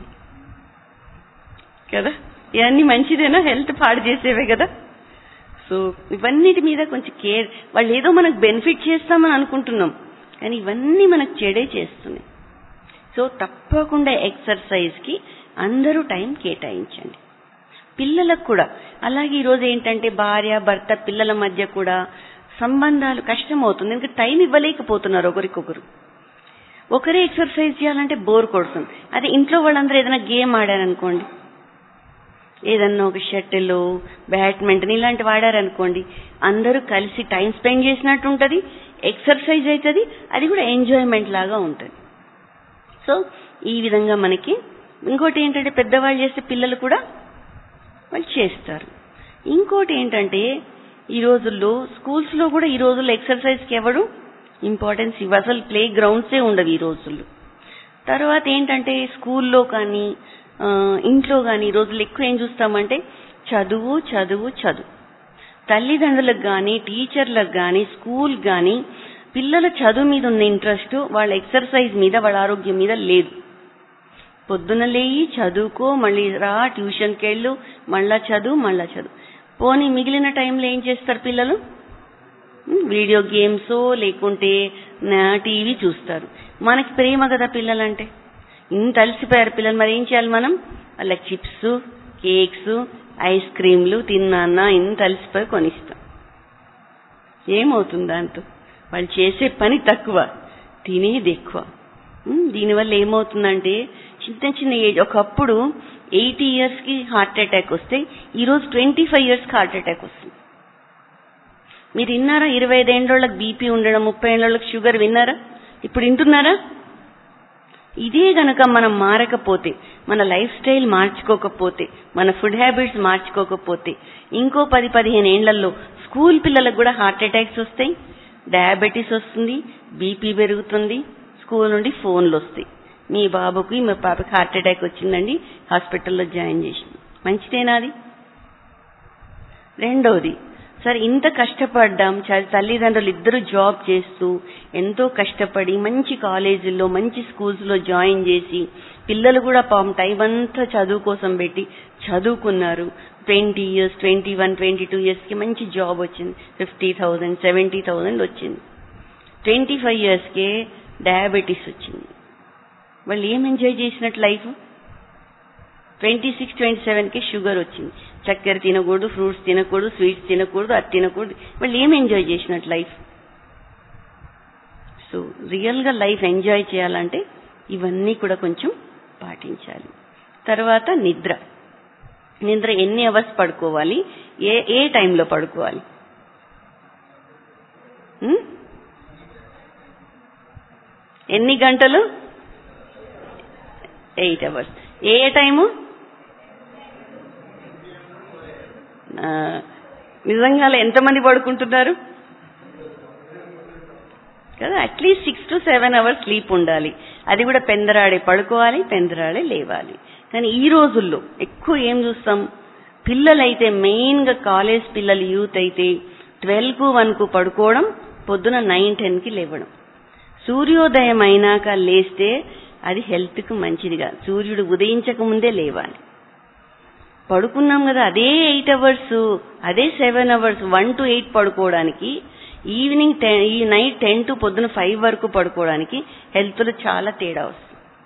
కదా? ఇవన్నీ మంచిదేనా? హెల్త్ పాడు చేసేవే కదా. సో ఇవన్నిటి మీద కొంచెం కేర్. వాళ్ళు ఏదో మనకు బెనిఫిట్ చేస్తామని అనుకుంటున్నాం, కానీ ఇవన్నీ మనకు చెడే చేస్తుంది. సో తప్పకుండా ఎక్సర్సైజ్ కి అందరూ టైం కేటాయించండి. పిల్లలకు కూడా అలాగే. ఈరోజు ఏంటంటే భార్య భర్త పిల్లల మధ్య కూడా సంబంధాలు కష్టం అవుతుంది, ఎందుకంటే టైం ఇవ్వలేకపోతున్నారు ఒకరికొకరు. ఒకరే ఎక్సర్సైజ్ చేయాలంటే బోర్ కొడుతుంది. అదే ఇంట్లో వాళ్ళందరూ ఏదైనా గేమ్ ఆడారనుకోండి, ఏదన్నా ఒక షటిల్ బ్యాడ్మింటన్ ఇలాంటివి ఆడారనుకోండి, అందరూ కలిసి టైం స్పెండ్ చేసినట్టు ఉంటుంది, ఎక్సర్సైజ్ అవుతుంది, అది కూడా ఎంజాయ్మెంట్ లాగా ఉంటుంది. సో ఈ విధంగా మనకి ఇంకోటి ఏంటంటే పెద్దవాళ్ళు చేస్తే పిల్లలు కూడా వాళ్ళు చేస్తారు. ఇంకోటి ఏంటంటే ఈ రోజుల్లో స్కూల్స్ లో కూడా ఈ రోజుల్లో ఎక్సర్సైజ్ కి ఎవడు ఇంపార్టెన్స్ ఇవ్వ, అసలు ప్లే గ్రౌండ్సే ఉండవు ఈ రోజుల్లో. తర్వాత ఏంటంటే స్కూల్లో కానీ ఇంట్లో కానీ ఈ రోజుల్లో ఎక్కువ ఏం చూస్తామంటే చదువు చదువు చదువు. తల్లిదండ్రులకు కానీ టీచర్లకు కానీ స్కూల్ కానీ పిల్లల చదువు మీద ఉన్న ఇంట్రెస్ట్ వాళ్ళ ఎక్సర్సైజ్ మీద వాళ్ళ ఆరోగ్యం మీద లేదు. పొద్దున లేయి చదువుకో, మళ్ళీ రా ట్యూషన్కి వెళ్ళు, మళ్ళా చదువు మళ్ళా చదువు. పోనీ మిగిలిన టైంలో ఏం చేస్తారు పిల్లలు? వీడియో గేమ్స్ లేకుంటే టీవీ చూస్తారు. మనకి ప్రేమ కదా పిల్లలంటే. ఇంత అలసిపోయారు పిల్లలు, మరి ఏం చేయాలి మనం? వాళ్ళకి చిప్స్ కేక్స్ ఐస్ క్రీమ్లు తిన్నానా ఇంత అలసిపోయి కొనిస్తాం. ఏమవుతుంది దాంతో? వాళ్ళు చేసే పని తక్కువ, తినేది ఎక్కువ. దీనివల్ల ఏమవుతుందంటే చిన్న చిన్న ఏజ్, ఒకప్పుడు ఎయిటీ ఇయర్స్ కి హార్ట్ అటాక్ వస్తే ఈరోజు ట్వంటీ ఫైవ్ ఇయర్స్ కి హార్ట్ అటాక్ వస్తుంది. మీరు విన్నారా? ఇరవై ఐదేళ్ళకి బీపీ ఉండడం, ముప్పై ఏళ్ళకి షుగర్ విన్నారా? ఇప్పుడు వింటున్నారా? ఇదే గనక మనం మారకపోతే, మన లైఫ్ స్టైల్ మార్చుకోకపోతే, మన ఫుడ్ హ్యాబిట్స్ మార్చుకోకపోతే ఇంకో పది పదిహేను ఏళ్లలో స్కూల్ పిల్లలకు కూడా హార్ట్ అటాక్స్ వస్తాయి, డయాబెటీస్ వస్తుంది, బీపీ పెరుగుతుంది, స్కూల్ నుండి ఫోన్లు వస్తాయి. మీ బాబుకి మీ పాపకి హార్ట్ అటాక్ వచ్చిందండి, హాస్పిటల్లో జాయిన్ చేసింది. మంచిదేనా అది? రెండోది, సరే ఇంత కష్టపడ్డాం, తల్లిదండ్రులు ఇద్దరు జాబ్ చేస్తూ ఎంతో కష్టపడి మంచి కాలేజీల్లో మంచి స్కూల్స్ లో జాయిన్ చేసి పిల్లలు కూడా పాపం టైం అంతా చదువు కోసం పెట్టి చదువుకున్నారు. Twenty years twenty one twenty two years కి మంచి జాబ్ వచ్చింది, ఫిఫ్టీ థౌసండ్ సెవెంటీ థౌసండ్ వచ్చింది. ట్వంటీ ఫైవ్ ఇయర్స్ కే డయాబెటీస్ వచ్చింది. వాళ్ళు ఏం ఎంజాయ్ చేసినట్టు life? Twenty six twenty seven కి షుగర్ వచ్చింది, చక్కెర తినకూడదు, ఫ్రూట్స్ తినకూడదు, స్వీట్స్ తినకూడదు, అది తినకూడదు. వాళ్ళు ఏం ఎంజాయ్ చేసినట్టు లైఫ్? సో రియల్ గా లైఫ్ ఎంజాయ్ చేయాలంటే ఇవన్నీ కూడా కొంచెం పాటించాలి. తర్వాత నిద్ర. నిద్ర ఎన్ని అవర్స్ పడుకోవాలి, ఏ ఏ టైంలో పడుకోవాలి? ఎన్ని గంటలు? Eight hours. ఏ ఏ టైము? నిజంగా ఎంతమంది పడుకుంటున్నారు కదా? At least six to seven hours sleep ఉండాలి. అది కూడా పెందరాడే పడుకోవాలి, పెందరాడే లేవాలి. కానీ ఈ రోజుల్లో ఎక్కువ ఏం చూస్తాం, పిల్లలైతే మెయిన్ గా కాలేజ్ పిల్లలు, యూత్ అయితే ట్వెల్వ్ కు వన్ కు పడుకోవడం, పొద్దున నైన్ టెన్ కి లేవడం. సూర్యోదయం అయినాక లేస్తే అది హెల్త్ కు మంచిదిగా, సూర్యుడు ఉదయించక ముందే లేవాలి. పడుకున్నాం కదా, అదే ఎయిట్ అవర్స్ అదే seven hours one to eight పడుకోవడానికి, ఈవినింగ్ టెన్ ఈ నైట్ టెన్ టు పొద్దున ఫైవ్ వరకు పడుకోవడానికి హెల్త్ లో చాలా తేడా వస్తుంది.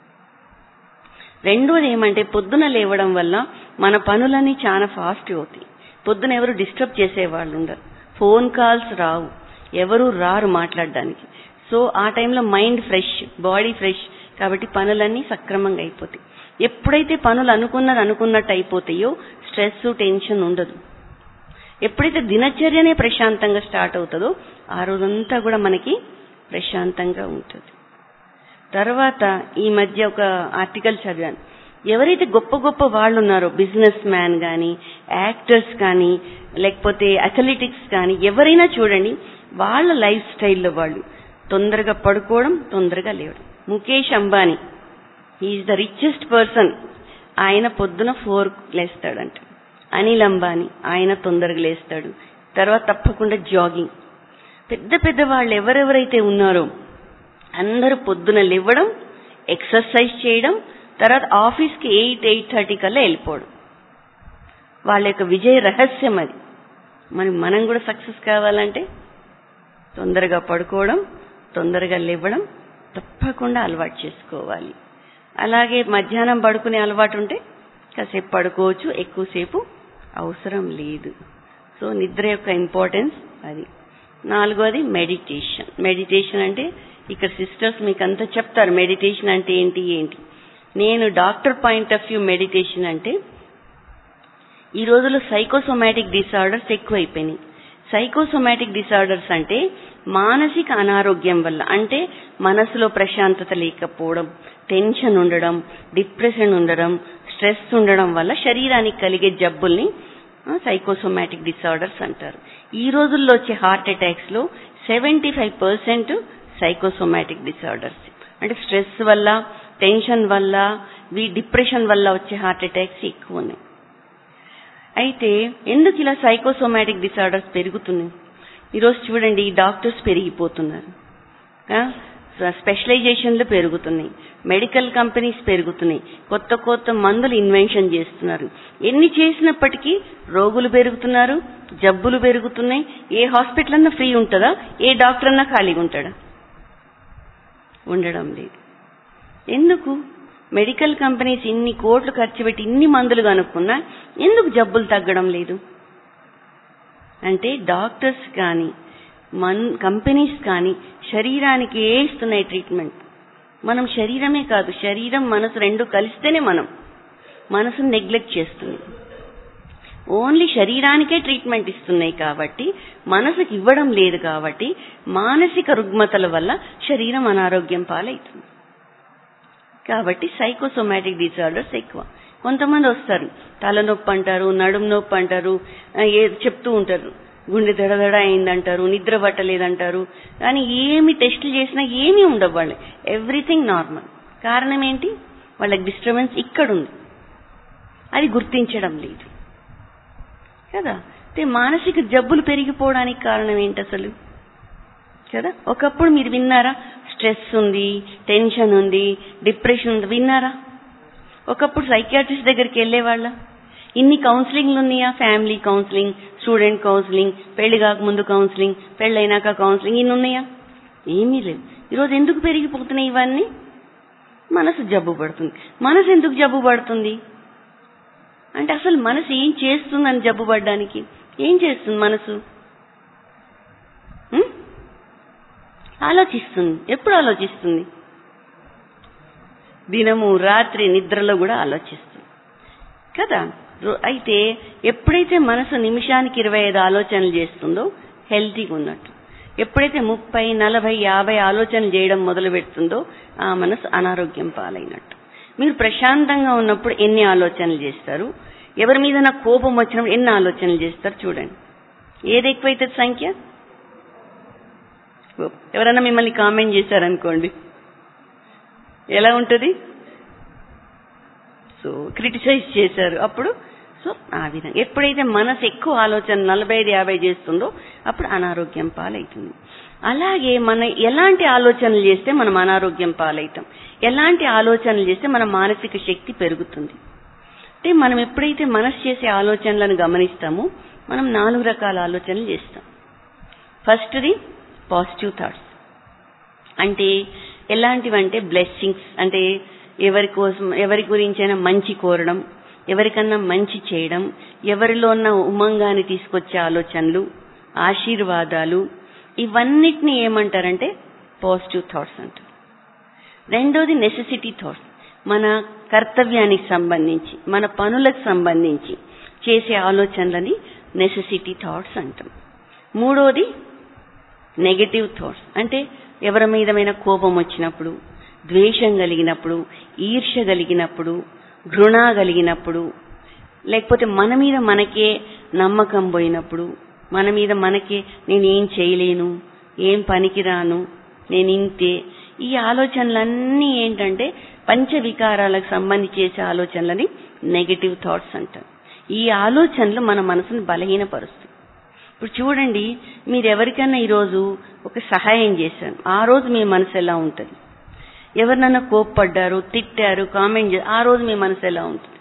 రెండోది ఏమంటే, పొద్దున లేవడం వల్ల మన పనులన్నీ చాలా ఫాస్ట్ అవుతాయి. పొద్దున ఎవరు డిస్టర్బ్ చేసేవాళ్ళు ఉండరు, ఫోన్ కాల్స్ రావు, ఎవరు రారు మాట్లాడడానికి. సో ఆ టైంలో మైండ్ ఫ్రెష్, బాడీ ఫ్రెష్, కాబట్టి పనులన్నీ సక్రమంగా అయిపోతాయి. ఎప్పుడైతే పనులు అనుకున్నది అనుకున్నట్టు అయిపోతాయో స్ట్రెస్, టెన్షన్ ఉండదు. ఎప్పుడైతే దినచర్యనే ప్రశాంతంగా స్టార్ట్ అవుతుందో ఆ రోజంతా కూడా మనకి ప్రశాంతంగా ఉంటుంది. తర్వాత ఈ మధ్య ఒక ఆర్టికల్ చదివాను, ఎవరైతే గొప్ప గొప్ప వాళ్ళు ఉన్నారో, బిజినెస్ మ్యాన్ కానీ, యాక్టర్స్ కానీ, లేకపోతే అథ్లెటిక్స్ కానీ, ఎవరైనా చూడండి, వాళ్ళ లైఫ్ స్టైల్లో వాళ్ళు తొందరగా పడుకోవడం, తొందరగా లేవడం. Mukesh Ambani is the richest person, ఆయన పొద్దున ఫోర్ లేస్తాడంట. అనిల్ అంబానీ ఆయన తొందరగా లేస్తాడు. తర్వాత తప్పకుండా జాగింగ్. పెద్ద పెద్ద వాళ్ళు ఎవరెవరైతే ఉన్నారో అందరూ పొద్దున లేవడం, ఎక్సర్సైజ్ చేయడం, తర్వాత ఆఫీస్కి ఎయిట్ ఎయిట్ థర్టీ కల్లా వెళ్ళిపోవడం. వాళ్ళ యొక్క విజయ రహస్యం అది. మరి మనం కూడా సక్సెస్ కావాలంటే తొందరగా పడుకోవడం, తొందరగా లేవడం తప్పకుండా అలవాటు చేసుకోవాలి. అలాగే మధ్యాహ్నం పడుకునే అలవాటు ఉంటే కాసేపు పడుకోవచ్చు, ఎక్కువసేపు అవసరం లేదు. సో నిద్ర యొక్క ఇంపార్టెన్స్ అది. నాలుగోది మెడిటేషన్. మెడిటేషన్ అంటే ఇక్కడ సిస్టర్స్ మీకు అంతా చెప్తారు మెడిటేషన్ అంటే ఏంటి ఏంటి. నేను doctor point of view meditation అంటే, ఈ రోజుల్లో సైకోసోమాటిక్ డిసార్డర్స్ ఎక్కువైపోయినాయి. సైకోసోమాటిక్ డిసార్డర్స్ అంటే మానసిక అనారోగ్యం వల్ల, అంటే మనసులో ప్రశాంతత లేకపోవడం, టెన్షన్ ఉండడం, డిప్రెషన్ ఉండడం, స్ట్రెస్ ఉండడం వల్ల శరీరానికి కలిగే జబ్బుల్ని సైకోసోమాటిక్ డిసార్డర్స్ అంటారు. ఈ రోజుల్లో వచ్చే హార్ట్ అటాక్స్ లో seventy five percent psychosomatic disorders, అంటే స్ట్రెస్ వల్ల, టెన్షన్ వల్ల, డిప్రెషన్ వల్ల వచ్చే హార్ట్ అటాక్స్ ఎక్కువ ఉన్నాయి. అయితే ఎందుకు ఇలా సైకోసోమాటిక్ డిసార్డర్స్ పెరుగుతున్నాయి? ఈరోజు చూడండి, డాక్టర్స్ పెరిగిపోతున్నారు, స్పెషలైజేషన్లు పెరుగుతున్నాయి, మెడికల్ కంపెనీస్ పెరుగుతున్నాయి, కొత్త కొత్త మందులు ఇన్వెన్షన్ చేస్తున్నారు. ఎన్ని చేసినప్పటికీ రోగులు పెరుగుతున్నారు, జబ్బులు పెరుగుతున్నాయి. ఏ హాస్పిటల్ అన్నా ఫ్రీ ఉంటుందా? ఏ డాక్టర్ అన్నా ఖాళీగా ఉంటాడా? ఉండడం లేదు. ఎందుకు? మెడికల్ కంపెనీస్ ఇన్ని కోట్లు ఖర్చు పెట్టి ఇన్ని మందులు కనుక్కున్నా ఎందుకు జబ్బులు తగ్గడం లేదు? అంటే డాక్టర్స్ కానీ మన్ కంపెనీస్ కానీ శరీరానికి ఏ ఇస్తున్నాయి ట్రీట్మెంట్? మనం శరీరమే కాదు, శరీరం మనసు రెండు కలిస్తేనే మనం మనసును నెగ్లెక్ట్ చేస్తుంది. ఓన్లీ శరీరానికే ట్రీట్మెంట్ ఇస్తున్నాయి కాబట్టి మనసుకి ఇవ్వడం లేదు. కాబట్టి మానసిక రుగ్మతల వల్ల శరీరం అనారోగ్యం పాలవుతుంది. కాబట్టి సైకోసోమాటిక్ డిసార్డర్స్ ఎక్కువ. కొంతమంది వస్తారు, తలనొప్పి అంటారు, నడుము నొప్పి అంటారు, ఏ చెప్తూ ఉంటారు, గుండె దడదడ అయిందంటారు, నిద్ర పట్టలేదంటారు. కానీ ఏమి టెస్టులు చేసినా ఏమీ ఉండవు, వాళ్ళు ఎవ్రీథింగ్ నార్మల్. కారణం ఏంటి? వాళ్ళకి డిస్టర్బెన్స్ ఇక్కడుంది, అది గుర్తించడం లేదు కదా. అంటే మానసిక జబ్బులు పెరిగిపోవడానికి కారణం ఏంటి అసలు కదా? ఒకప్పుడు మీరు విన్నారా? స్ట్రెస్ ఉంది, టెన్షన్ ఉంది, డిప్రెషన్ ఉంది, విన్నారా? ఒకప్పుడు సైకియాట్రిస్ట్ దగ్గరికి వెళ్ళేవాళ్ళ? ఇన్ని కౌన్సిలింగ్లు ఉన్నాయా? ఫ్యామిలీ కౌన్సిలింగ్, స్టూడెంట్ కౌన్సిలింగ్, పెళ్లి కాకముందు కౌన్సిలింగ్, పెళ్ళైనాక కౌన్సిలింగ్, ఇన్ని ఉన్నాయా? ఏమీ లేదు. ఈరోజు ఎందుకు పెరిగిపోతున్నాయి ఇవన్నీ? మనసు జబ్బు పడుతుంది. మనసు ఎందుకు జబ్బు పడుతుంది అంటే అసలు మనసు ఏం చేస్తుందని జబ్బు పడడానికి? ఏం చేస్తుంది మనసు? ఆలోచిస్తుంది. ఎప్పుడు ఆలోచిస్తుంది? దినము రాత్రి నిద్రలో కూడా ఆలోచిస్తుంది కదా. అయితే ఎప్పుడైతే మనసు నిమిషానికి ఇరవై ఐదు ఆలోచనలు చేస్తుందో హెల్తీగా ఉన్నట్టు. ఎప్పుడైతే ముప్పై నలభై యాభై ఆలోచనలు చేయడం మొదలు పెడుతుందో ఆ మనసు అనారోగ్యం పాలైనట్టు. మీరు ప్రశాంతంగా ఉన్నప్పుడు ఎన్ని ఆలోచనలు చేస్తారు? ఎవరి మీద నా కోపం వచ్చినప్పుడు ఎన్ని ఆలోచనలు చేస్తారు? చూడండి, ఏది ఎక్కువైతే సంఖ్య? ఎవరైనా మిమ్మల్ని కామెంట్ చేశారనుకోండి, ఎలా ఉంటుంది? సో క్రిటిసైజ్ చేశారు అప్పుడు. సో ఆ విధంగా ఎప్పుడైతే మనసు ఎక్కువ ఆలోచన నలభై ఐదు యాభై చేస్తుందో అప్పుడు అనారోగ్యం పాలవుతుంది. అలాగే మనం ఎలాంటి ఆలోచనలు చేస్తే మనం అనారోగ్యం పాలవుతాం, ఎలాంటి ఆలోచనలు చేస్తే మన మానసిక శక్తి పెరుగుతుంది అంటే మనం ఎప్పుడైతే మనసు చేసే ఆలోచనలను గమనిస్తామో మనం నాలుగు రకాల ఆలోచనలు చేస్తాం. ఫస్ట్ది పాజిటివ్ థాట్స్. అంటే ఎలాంటివంటే బ్లెస్సింగ్స్, అంటే ఎవరి కోసం ఎవరి గురించైనా మంచి కోరడం, ఎవరికన్నా మంచి చేయడం, ఎవరిలో ఉన్న ఉమంగాన్ని తీసుకొచ్చే ఆలోచనలు, ఆశీర్వాదాలు, ఇవన్నిటిని ఏమంటారంటే పాజిటివ్ థాట్స్ అంటారు. రెండోది నెసెసిటీ థాట్స్. మన కర్తవ్యానికి సంబంధించి, మన పనులకు సంబంధించి చేసే ఆలోచనలని నెసెసిటీ థాట్స్ అంటాం. మూడోది నెగటివ్ థాట్స్. అంటే ఎవరి మీదమైన కోపం వచ్చినప్పుడు, ద్వేషం కలిగినప్పుడు, ఈర్ష్య కలిగినప్పుడు, ఘృణ కలిగినప్పుడు, లేకపోతే మన మీద మనకే నమ్మకం పోయినప్పుడు, మన మీద మనకే నేనేం చేయలేను, ఏం పనికిరాను, నేను ఇంతే, ఈ ఆలోచనలన్నీ ఏంటంటే పంచవికారాలకు సంబంధించి చేసే ఆలోచనలని నెగటివ్ థాట్స్ అంటారు. ఈ ఆలోచనలు మన మనసును బలహీనపరుస్తాయి. ఇప్పుడు చూడండి, మీరు ఎవరికైనా ఈరోజు ఒక సహాయం చేశారు, ఆ రోజు మీ మనసు ఎలా ఉంటుంది? ఎవరినన్నా కోప్పడ్డారు, తిట్టారు, కామెంట్ చేశారు, ఆ రోజు మీ మనసు ఎలా ఉంటుంది?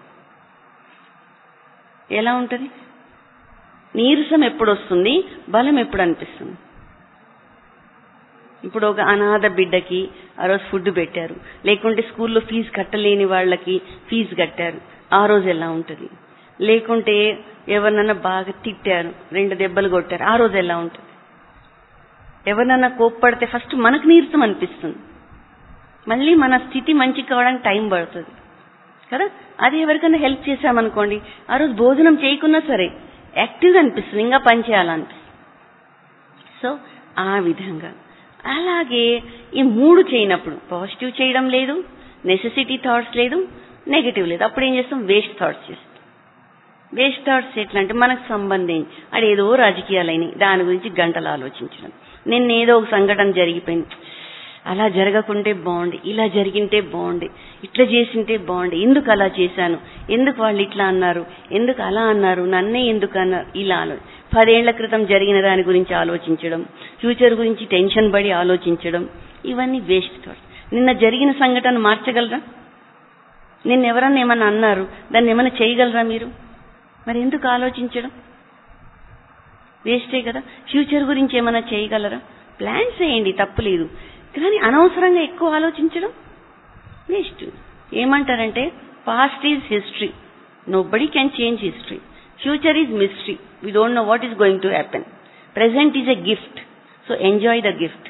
ఎలా ఉంటుంది? నీరసం ఎప్పుడు వస్తుంది, బలం ఎప్పుడు అనిపిస్తుంది? ఇప్పుడు ఒక అనాథ బిడ్డకి ఆ రోజు ఫుడ్ పెట్టారు, లేకుంటే స్కూల్లో ఫీజు కట్టలేని వాళ్ళకి ఫీజు కట్టారు, ఆ రోజు ఎలా ఉంటుంది? లేకుంటే ఎవరినన్నా బాగా తిట్టారు, రెండు దెబ్బలు కొట్టారు, ఆ రోజు ఎలా ఉంటుంది? ఎవరినన్నా కోప్పడితే ఫస్ట్ మనకు నీరసం అనిపిస్తుంది, మళ్ళీ మన స్థితి మంచి కావడానికి టైం పడుతుంది కదా. అదే ఎవరికైనా హెల్ప్ చేశామనుకోండి, ఆ రోజు భోజనం చేయకున్నా సరే యాక్టివ్గా అనిపిస్తుంది, ఇంకా పని చేయాలనిపిస్తుంది. సో ఆ విధంగా అలాగే ఈ మూడు చేయనప్పుడు పాజిటివ్ చేయడం లేదు, నెసెసిటీ థాట్స్ లేదు, నెగటివ్ లేదు, అప్పుడు ఏం చేస్తాం? వేస్ట్ థాట్స్ చేస్తాం. వేస్ట్ థాట్స్ ఎట్లా అంటే మనకు సంబంధించి అదేదో రాజకీయాలైనవి, దాని గురించి గంటలు ఆలోచించడం. నిన్న ఏదో ఒక సంఘటన జరిగిపోయింది, అలా జరగకుంటే బాగుండి, ఇలా జరిగింటే బాగుండి, ఇట్లా చేసింటే బాగుండి, ఎందుకు అలా చేశాను, ఎందుకు వాళ్ళు ఇట్లా అన్నారు, ఎందుకు అలా అన్నారు, నన్నే ఎందుకు అన్నారు, ఇలా ఆలోచన. పదేళ్ల క్రితం జరిగిన దాని గురించి ఆలోచించడం, ఫ్యూచర్ గురించి టెన్షన్ పడి ఆలోచించడం, ఇవన్నీ వేస్ట్ థాట్స్. నిన్న జరిగిన సంఘటన మార్చగలరా? నిన్న ఎవరన్నా ఏమన్నా అన్నారు, దాన్ని ఏమైనా చేయగలరా మీరు? మరి ఎందుకు ఆలోచించడం? వేస్టే కదా. ఫ్యూచర్ గురించి ఏమైనా చేయగలరా? ప్లాన్స్ చేయండి, తప్పులేదు, కానీ అనవసరంగా ఎక్కువ ఆలోచించడం వేస్ట్. ఏమంటారంటే past is history, nobody can change history. Future is mystery, we don't know what is going to happen. Present is a gift, so enjoy the gift.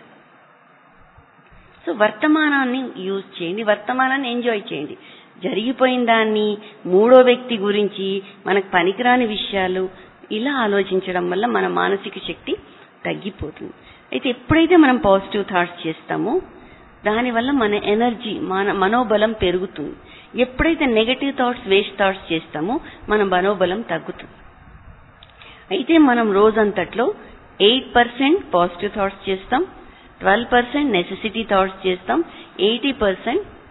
So వర్తమానాన్ని యూజ్ చేయండి, వర్తమానాన్ని ఎంజాయ్ చేయండి. జరిగిపోయిన దాన్ని, మూడో వ్యక్తి గురించి, మనకు పనికిరాని విషయాలు ఇలా ఆలోచించడం వల్ల మన మానసిక శక్తి తగ్గిపోతుంది. అయితే ఎప్పుడైతే మనం పాజిటివ్ థాట్స్ చేస్తామో దానివల్ల మన ఎనర్జీ, మన మనోబలం పెరుగుతుంది. ఎప్పుడైతే నెగటివ్ థాట్స్, వేస్ట్ థాట్స్ చేస్తామో మన మనోబలం తగ్గుతుంది. అయితే మనం రోజంతట్లో ఎయిట్ పర్సెంట్ పాజిటివ్ థాట్స్ చేస్తాం, ట్వెల్వ్ పర్సెంట్ నెసెసిటీ థాట్స్ చేస్తాం, eighty percent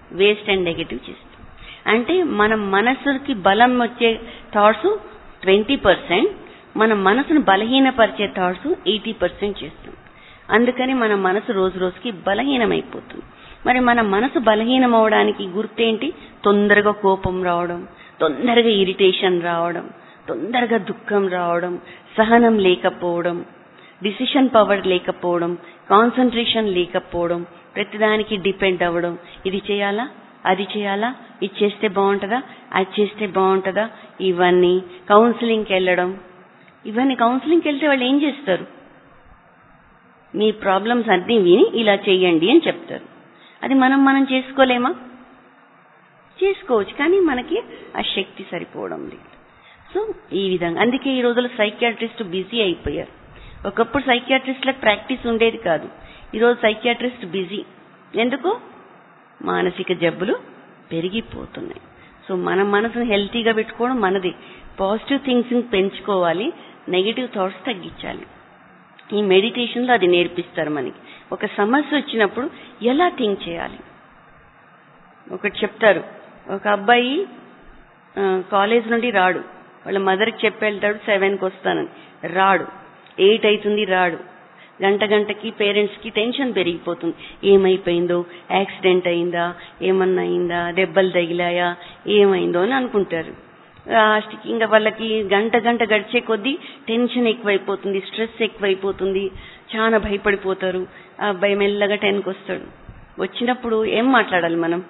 waste and negative చేస్తాం. అంటే మన మనసుకి బలం వచ్చే థాట్స్ ట్వంటీ పర్సెంట్, మన మనసును బలహీనపరిచే థాట్స్ ఎయిటీ పర్సెంట్ చేస్తాం. అందుకని మన మనసు రోజు రోజుకి బలహీనమైపోతుంది. మరి మన మనసు బలహీనం అవడానికి గుర్తేంటి? తొందరగా కోపం రావడం, తొందరగా ఇరిటేషన్ రావడం, తొందరగా దుఃఖం రావడం, సహనం లేకపోవడం, డిసిషన్ పవర్ లేకపోవడం, కాన్సన్ట్రేషన్ లేకపోవడం, ప్రతిదానికి డిపెండ్ అవ్వడం. ఇది చేయాలా, అది చేయాలా, ఇది చేస్తే బాగుంటుందా, అది చేస్తే బాగుంటుందా, ఇవన్నీ కౌన్సిలింగ్కి వెళ్ళడం. ఇవన్నీ కౌన్సిలింగ్కి వెళ్తే వాళ్ళు ఏం చేస్తారు? మీ ప్రాబ్లమ్స్ అన్నీ విని ఇలా చెయ్యండి అని చెప్తారు. అది మనం మనం చేసుకోలేమా? చేసుకోవచ్చు, కానీ మనకి ఆ శక్తి సరిపోవడం లేదు. సో ఈ విధంగా అందుకే ఈ రోజుల్లో సైకియాట్రిస్ట్ బిజీ అయిపోయారు. ఒకప్పుడు సైకియాట్రిస్ట్లకు ప్రాక్టీస్ ఉండేది కాదు. ఈరోజు సైకియాట్రిస్ట్ బిజీ. ఎందుకు? మానసిక జబ్బులు పెరిగిపోతున్నాయి. సో మన మనసును హెల్తీగా పెట్టుకోవడం మనది. పాజిటివ్ థింకింగ్ పెంచుకోవాలి, నెగిటివ్ థాట్స్ తగ్గించాలి. ఈ మెడిటేషన్లో అది నేర్పిస్తారు మనకి. ఒక సమస్య వచ్చినప్పుడు ఎలా థింక్ చేయాలి. ఒకటి చెప్తారు, ఒక అబ్బాయి కాలేజ్ నుండి రాడు, వాళ్ళ మదర్కి చెప్పి వెళ్తాడు సెవెన్కి వస్తానని. రాడు, ఎయిట్ అవుతుంది రాడు. గంట గంటకి పేరెంట్స్కి టెన్షన్ పెరిగిపోతుంది. ఏమైపోయిందో, యాక్సిడెంట్ అయిందా, ఏమన్నా అయిందా, దెబ్బలు తగిలాయా, ఏమైందో అని అనుకుంటారు. లాస్ట్కి ఇంకా వాళ్ళకి గంట గంట గడిచే కొద్దీ టెన్షన్ ఎక్కువైపోతుంది, స్ట్రెస్ ఎక్కువైపోతుంది, చాలా భయపడిపోతారు. ఆ అబ్బాయి మెల్లగా టెన్కి వస్తాడు. వచ్చినప్పుడు ఏం మాట్లాడాలి మనం?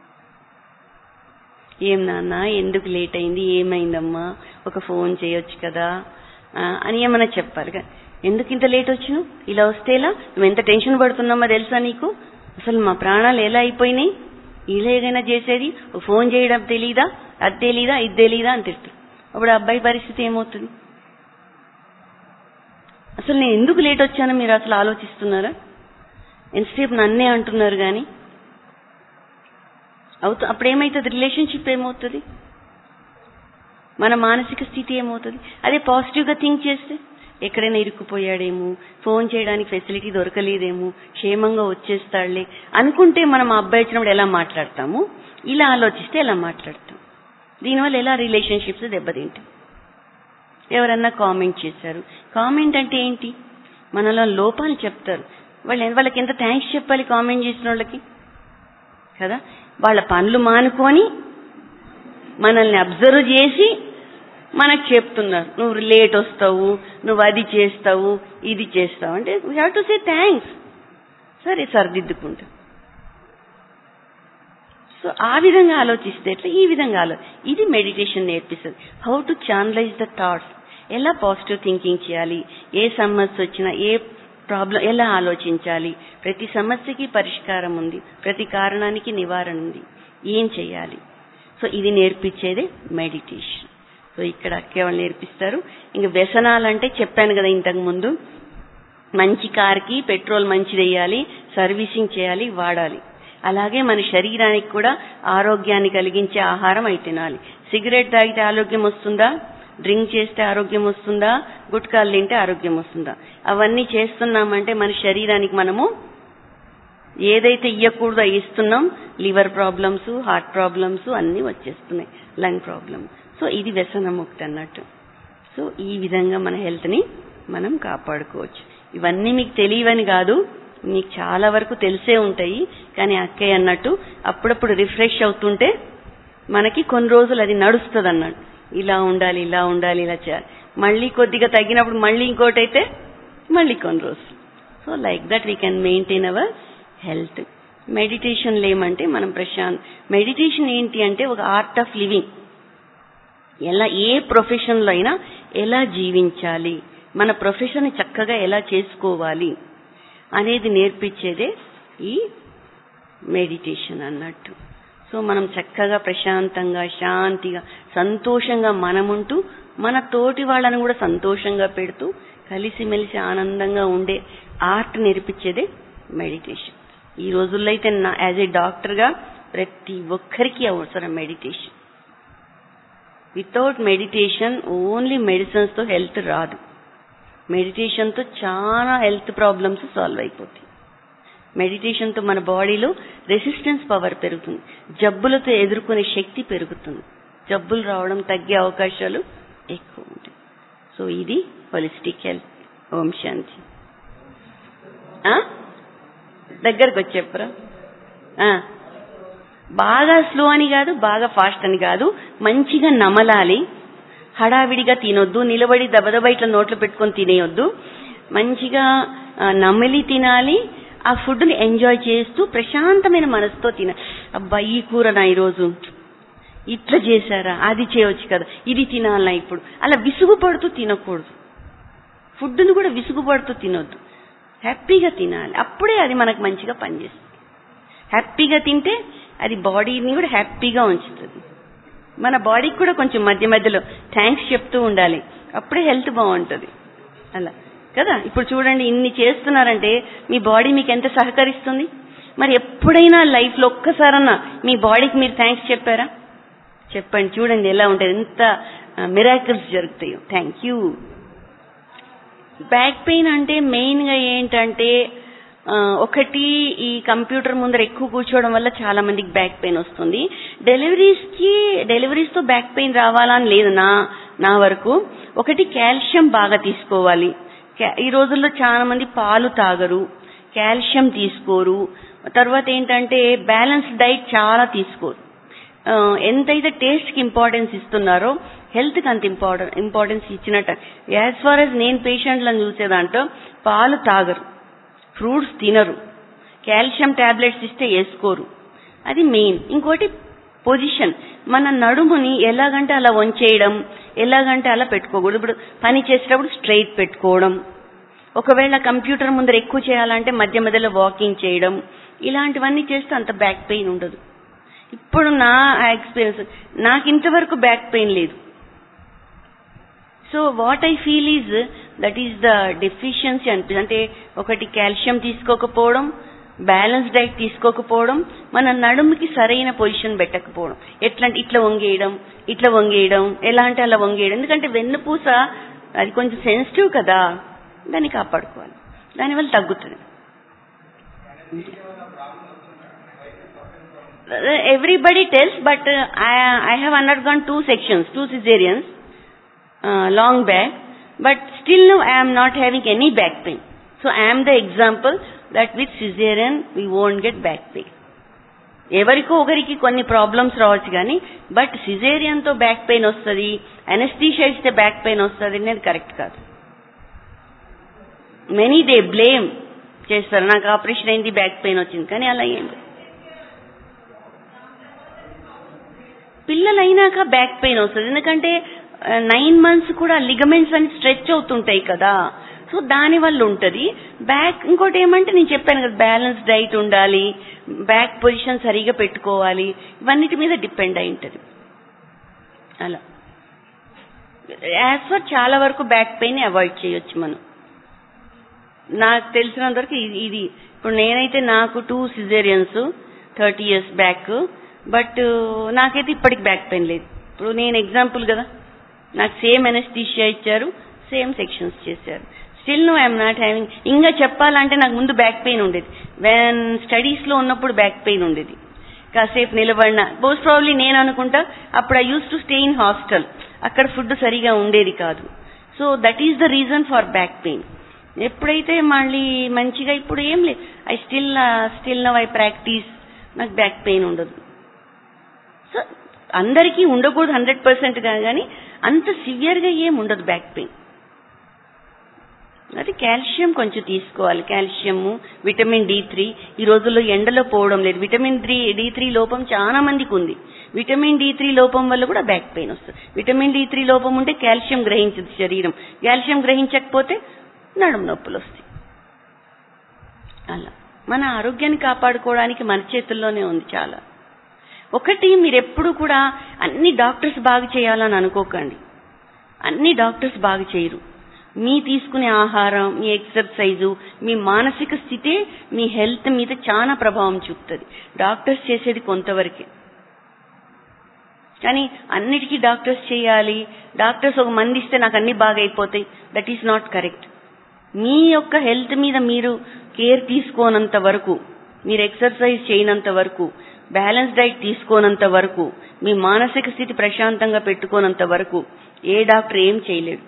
ఏం నాన్న ఎందుకు లేట్ అయింది, ఏమైందమ్మా, ఒక ఫోన్ చేయొచ్చు కదా అని ఏమన్నా చెప్పాలి. ఎందుకు ఇంత లేట్ వచ్చినావు, ఇలా వస్తే ఎలా, నువ్వు ఎంత టెన్షన్ పడుతున్నామో తెలుసా నీకు, అసలు మా ప్రాణాలు ఎలా అయిపోయినాయి, ఇలా ఏదైనా చేసేది, ఫోన్ చేయడం తెలీదా, అది తెలీదా, ఇది తెలీదా అని తిట్టు. అప్పుడు అబ్బాయి పరిస్థితి ఏమవుతుంది? అసలు నేను ఎందుకు లేట్ వచ్చానో మీరు అసలు ఆలోచిస్తున్నారా? ఎంతసేపు నన్నే అంటున్నారు కానీ అవుతు అప్పుడు ఏమవుతుంది? రిలేషన్షిప్ ఏమవుతుంది? మన మానసిక స్థితి ఏమవుతుంది? అదే పాజిటివ్గా థింక్ చేస్తే ఎక్కడైనా ఇరుక్కుపోయాడేమో, ఫోన్ చేయడానికి ఫెసిలిటీ దొరకలేదేమో, క్షేమంగా వచ్చేస్తాడులే అనుకుంటే మనం ఆ అబ్బాయి వచ్చినప్పుడు ఎలా మాట్లాడతాము, ఇలా ఆలోచిస్తే ఎలా మాట్లాడతాం. దీనివల్ల ఎలా రిలేషన్షిప్స్ దెబ్బతింటాయి. ఎవరన్నా కామెంట్ చేశారు, కామెంట్ అంటే ఏంటి? మనలో లోపాలు చెప్తారు. వాళ్ళు వాళ్ళకి ఎంత థ్యాంక్స్ చెప్పాలి కామెంట్ చేసిన వాళ్ళకి కదా. వాళ్ళ పనులు మానుకొని మనల్ని అబ్జర్వ్ చేసి మనకు చెప్తున్నారు, నువ్వు లేట్ వస్తావు, నువ్వు అది చేస్తావు, ఇది చేస్తావు అంటే we have to say thanks. సరే సరిదిద్దుకుంటా. సో ఆ విధంగా ఆలోచిస్తే ఎట్లా, ఈ విధంగా ఆలో ఇది మెడిటేషన్ నేర్పిస్తుంది. How to channelize the thoughts, ఎలా పాజిటివ్ థింకింగ్ చేయాలి, ఏ సమస్య వచ్చినా ఏ ప్రాబ్లం ఎలా ఆలోచించాలి, ప్రతి సమస్యకి పరిష్కారం ఉంది, ప్రతి కారణానికి నివారణ ఉంది, ఏం చేయాలి. సో ఇది నేర్పించేదే మెడిటేషన్. సో ఇక్కడ అక్కే వాళ్ళు నేర్పిస్తారు. ఇంక వ్యసనాలంటే చెప్పాను కదా ఇంతకు ముందు, మంచి కార్కి పెట్రోల్ మంచిది వేయాలి, సర్వీసింగ్ చేయాలి, వాడాలి. అలాగే మన శరీరానికి కూడా ఆరోగ్యాన్ని కలిగించే ఆహారం అయి తినాలి. సిగరెట్ తాగితే ఆరోగ్యం వస్తుందా? డ్రింక్ చేస్తే ఆరోగ్యం వస్తుందా? గుట్కాలు తింటే ఆరోగ్యం వస్తుందా? అవన్నీ చేస్తున్నామంటే మన శరీరానికి మనము ఏదైతే ఇవ్వకూడదో ఇస్తున్నాం. లివర్ ప్రాబ్లమ్స్, హార్ట్ ప్రాబ్లమ్స్ అన్నీ వచ్చేస్తున్నాయి, లంగ్ ప్రాబ్లమ్. సో ఇది వ్యసనముక్తి అన్నట్టు. సో ఈ విధంగా మన హెల్త్ని మనం కాపాడుకోవచ్చు. ఇవన్నీ మీకు తెలియవని కాదు, మీకు చాలా వరకు తెలిసే ఉంటాయి. కానీ అక్కయ్య అన్నట్టు అప్పుడప్పుడు రిఫ్రెష్ అవుతుంటే మనకి కొన్ని రోజులు అది నడుస్తుంది అన్నట్టు. ఇలా ఉండాలి, ఇలా ఉండాలి, ఇలా చేయాలి. మళ్ళీ కొద్దిగా తగ్గినప్పుడు మళ్ళీ ఇంకోటి అయితే మళ్ళీ కొన్ని రోజులు. So like that we can maintain our health. మెడిటేషన్లు ఏమంటే మనం ప్రశాంత్ మెడిటేషన్ ఏంటి అంటే ఒక ఆర్ట్ ఆఫ్ లివింగ్. ఎలా ఏ ప్రొఫెషన్లో అయినా ఎలా జీవించాలి, మన ప్రొఫెషన్ చక్కగా ఎలా చేసుకోవాలి అనేది నేర్పించేదే ఈ మెడిటేషన్ అన్నట్టు. సో మనం చక్కగా ప్రశాంతంగా శాంతిగా సంతోషంగా మనముంటూ మన తోటి వాళ్ళని కూడా సంతోషంగా పెడుతూ కలిసిమెలిసి ఆనందంగా ఉండే ఆర్ట్ నేర్పించేదే మెడిటేషన్. ఈ రోజుల్లో అయితే నా యాజ్ ఏ డాక్టర్గా ప్రతి ఒక్కరికి అవసరం మెడిటేషన్. వితౌట్ మెడిటేషన్ ఓన్లీ మెడిసిన్స్తో హెల్త్ రాదు. మెడిటేషన్తో చాలా హెల్త్ ప్రాబ్లమ్స్ సాల్వ్ అయిపోతాయి. మెడిటేషన్ తో మన బాడీలో రెసిస్టెన్స్ పవర్ పెరుగుతుంది, జబ్బులతో ఎదుర్కొనే శక్తి పెరుగుతుంది, జబ్బులు రావడం తగ్గే అవకాశాలు ఎక్కువ ఉంటాయి. సో ఇది హోలిస్టిక్ హెల్త్. ఓం శాంతి. దగ్గరకు వచ్చి చెప్పరా? బాగా స్లో అని కాదు, బాగా ఫాస్ట్ అని కాదు, మంచిగా నమలాలి. హడావిడిగా తినొద్దు, నిలబడి దబదబ ఇట్లా నోట్లో పెట్టుకొని తినేయొద్దు. మంచిగా నమిలి తినాలి. ఆ ఫుడ్ ని ఎంజాయ్ చేస్తూ ప్రశాంతమైన మనసుతో తిన. అబ్బా ఈ కూర నా ఈరోజు ఇట్లా చేశారా, అది చేయవచ్చు కదా, ఇది తినాలన్నా ఇప్పుడు, అలా విసుగుపడుతూ తినకూడదు. ఫుడ్ను కూడా విసుగుపడుతూ తినొద్దు, హ్యాపీగా తినాలి. అప్పుడే అది మనకు మంచిగా పనిచేస్తుంది. హ్యాపీగా తింటే అది బాడీని కూడా హ్యాపీగా ఉంచుతుంది. మన బాడీకి కూడా కొంచెం మధ్య మధ్యలో థ్యాంక్స్ చెప్తూ ఉండాలి, అప్పుడే హెల్త్ బాగుంటుంది. అలా కదా. ఇప్పుడు చూడండి, ఇన్ని చేస్తున్నారంటే మీ బాడీ మీకు ఎంత సహకరిస్తుంది. మరి ఎప్పుడైనా లైఫ్ లో ఒక్కసారన్నా మీ బాడీకి మీరు థ్యాంక్స్ చెప్పారా? చెప్పండి, చూడండి ఎలా ఉంటుంది, ఎంత మిరాకిల్స్ జరుగుతాయో. Thank you. బ్యాక్ పెయిన్ అంటే మెయిన్ గా ఏంటంటే, ఒకటి ఈ కంప్యూటర్ ముందర ఎక్కువ కూర్చోవడం వల్ల చాలా మందికి బ్యాక్ పెయిన్ వస్తుంది. డెలివరీస్ కి డెలివరీస్ తో బ్యాక్ పెయిన్ రావాలని లేదు నా నా వరకు. ఒకటి కాల్షియం బాగా తీసుకోవాలి. ఈ రోజుల్లో చాలా మంది పాలు తాగరు, కాల్షియం తీసుకోరు. తర్వాత ఏంటంటే బ్యాలెన్స్ డైట్ చాలా తీసుకోరు. ఎంతైతే టేస్ట్ కి ఇంపార్టెన్స్ ఇస్తున్నారో హెల్త్ కి అంత ఇంపార్టెంట్ ఇంపార్టెన్స్ ఇచ్చినట్టు. యాజ్ ఫార్ యాజ్ నేను పేషెంట్లను చూసేదాంట్లో పాలు తాగరు, ఫ్రూట్స్ తినరు, కాల్షియం టాబ్లెట్స్ ఇస్తే వేసుకోరు. అది మెయిన్. ఇంకోటి పొజిషన్, మన నడుముని ఎలాగంటే అలా వంచేయడం, ఎలాగంటే అలా పెట్టుకోకూడదు. ఇప్పుడు పని చేసేటప్పుడు స్ట్రైట్ పెట్టుకోవడం, ఒకవేళ కంప్యూటర్ ముందర ఎక్కువ చేయాలంటే మధ్య మధ్యలో వాకింగ్ చేయడం, ఇలాంటివన్నీ చేస్తే అంత బ్యాక్ పెయిన్ ఉండదు. ఇప్పుడు నా ఎక్స్పీరియన్స్, నాకు ఇంతవరకు బ్యాక్ పెయిన్ లేదు. So what I feel is that is the deficiency అనిపిస్తుంది. అంటే ఒకటి కాల్షియం తీసుకోకపోవడం, బ్యాలెన్స్ డైట్ తీసుకోకపోవడం, మన నడుముకి సరైన పొజిషన్ పెట్టకపోవడం. ఎట్లా అంటే ఇట్లా వంగేయడం, ఇట్లా వంగేయడం, ఎలా అంటే అలా వంగేయడం. ఎందుకంటే వెన్నుపూస అది కొంచెం సెన్సిటివ్ కదా, దాన్ని కాపాడుకోవాలి, దానివల్ల తగ్గుతుంది. Everybody tells, but I have undergone two sections, two caesareans long back, but still no I am not having any back pain. So I am the example that with cesarean we won't get back pain. ఎవరికో ఒకరికి కొన్ని problems రావచ్చు కానీ, but caesarean తో back pain వస్తుంది, anaesthesia ఇస్తే back pain వస్తుంది అనేది కరెక్ట్ కాదు. మెనీ దే బ్లేమ్ చేస్తారు, నాకు ఆపరేషన్ అయింది బ్యాక్ పెయిన్ వచ్చింది, కానీ అలా ఏం. పిల్లలైనాక బ్యాక్ పెయిన్ వస్తుంది, ఎందుకంటే నైన్ మంత్స్ కూడా లిగమెంట్స్ అన్ని స్ట్రెచ్ అవుతుంటాయి కదా, సో దాని వల్ల ఉంటుంది బ్యాక్. ఇంకోటి ఏమంటే నేను చెప్పాను కదా, బ్యాలెన్స్ డైట్ ఉండాలి, బ్యాక్ పొజిషన్ సరిగా పెట్టుకోవాలి, ఇవన్నిటి మీద డిపెండ్ అయి ఉంటుంది. అలా యాజ్ ఫర్ చాలా వరకు బ్యాక్ పెయిన్ అవాయిడ్ చేయొచ్చు మనం. నాకు తెలిసినంత వరకు ఇది. ఇప్పుడు నేనైతే నాకు two caesareans thirty years back, but నాకైతే ఇప్పటికి బ్యాక్ పెయిన్ లేదు. ఇప్పుడు నేను ఎగ్జాంపుల్ కదా, నాకు సేమ్ అనెస్థీషియా ఇచ్చారు, సేమ్ సెక్షన్స్ చేశారు, still no I'm not having. ఇంకా చెప్పాలంటే నాకు ముందు బ్యాక్ పెయిన్ ఉండేది, వెన్ స్టడీస్ లో ఉన్నప్పుడు బ్యాక్ పెయిన్ ఉండేది. కాసేపు నిలబడిన మోస్ట్ ప్రాబ్లీ నేను అనుకుంటా అప్పుడు I used to stay in hostel, అక్కడ ఫుడ్ సరిగా ఉండేది కాదు. So that is the reason for back pain. ఎప్పుడైతే మళ్ళీ మంచిగా ఇప్పుడు ఏం లేదు, I still still now I practice, నాకు బ్యాక్ పెయిన్ ఉండదు. సో అందరికీ ఉండకూడదు హండ్రెడ్ పర్సెంట్ కానీ అంత సివియర్ గా ఏం ఉండదు బ్యాక్ పెయిన్. అది కాల్షియం కొంచెం తీసుకోవాలి, కాల్షియము, విటమిన్ డి త్రీ. ఈ రోజుల్లో ఎండలో పోవడం లేదు, విటమిన్ త్రీ డి త్రీ లోపం చాలా మందికి ఉంది. విటమిన్ డి త్రీ లోపం వల్ల కూడా బ్యాక్ పెయిన్ వస్తుంది. విటమిన్ డి త్రీ లోపం ఉంటే కాల్షియం గ్రహించదు శరీరం, కాల్షియం గ్రహించకపోతే నడుము నొప్పులు వస్తాయి. అలా మన ఆరోగ్యాన్ని కాపాడుకోవడానికి మన చేతుల్లోనే ఉంది చాలా. ఒకటి, మీరు ఎప్పుడు కూడా అన్ని డాక్టర్స్ బాగా చేయాలని అనుకోకండి, అన్ని డాక్టర్స్ బాగా చేయరు. మీ తీసుకునే ఆహారం, మీ ఎక్సర్సైజు, మీ మానసిక స్థితే మీ హెల్త్ మీద చాలా ప్రభావం చూపుతుంది. డాక్టర్స్ చేసేది కొంతవరకే, కానీ అన్నిటికీ డాక్టర్స్ చేయాలి, డాక్టర్స్ ఒక మంది ఇస్తే నాకు అన్ని బాగా అయిపోతాయి, దట్ ఈస్ నాట్ కరెక్ట్. మీ యొక్క హెల్త్ మీద మీరు కేర్ తీసుకోనంత వరకు, మీరు ఎక్సర్సైజ్ చేయనంత వరకు, బ్యాలెన్స్ డైట్ తీసుకోనంత వరకు, మీ మానసిక స్థితి ప్రశాంతంగా పెట్టుకోనంత వరకు ఏ డాక్టర్ ఏం చేయలేడు.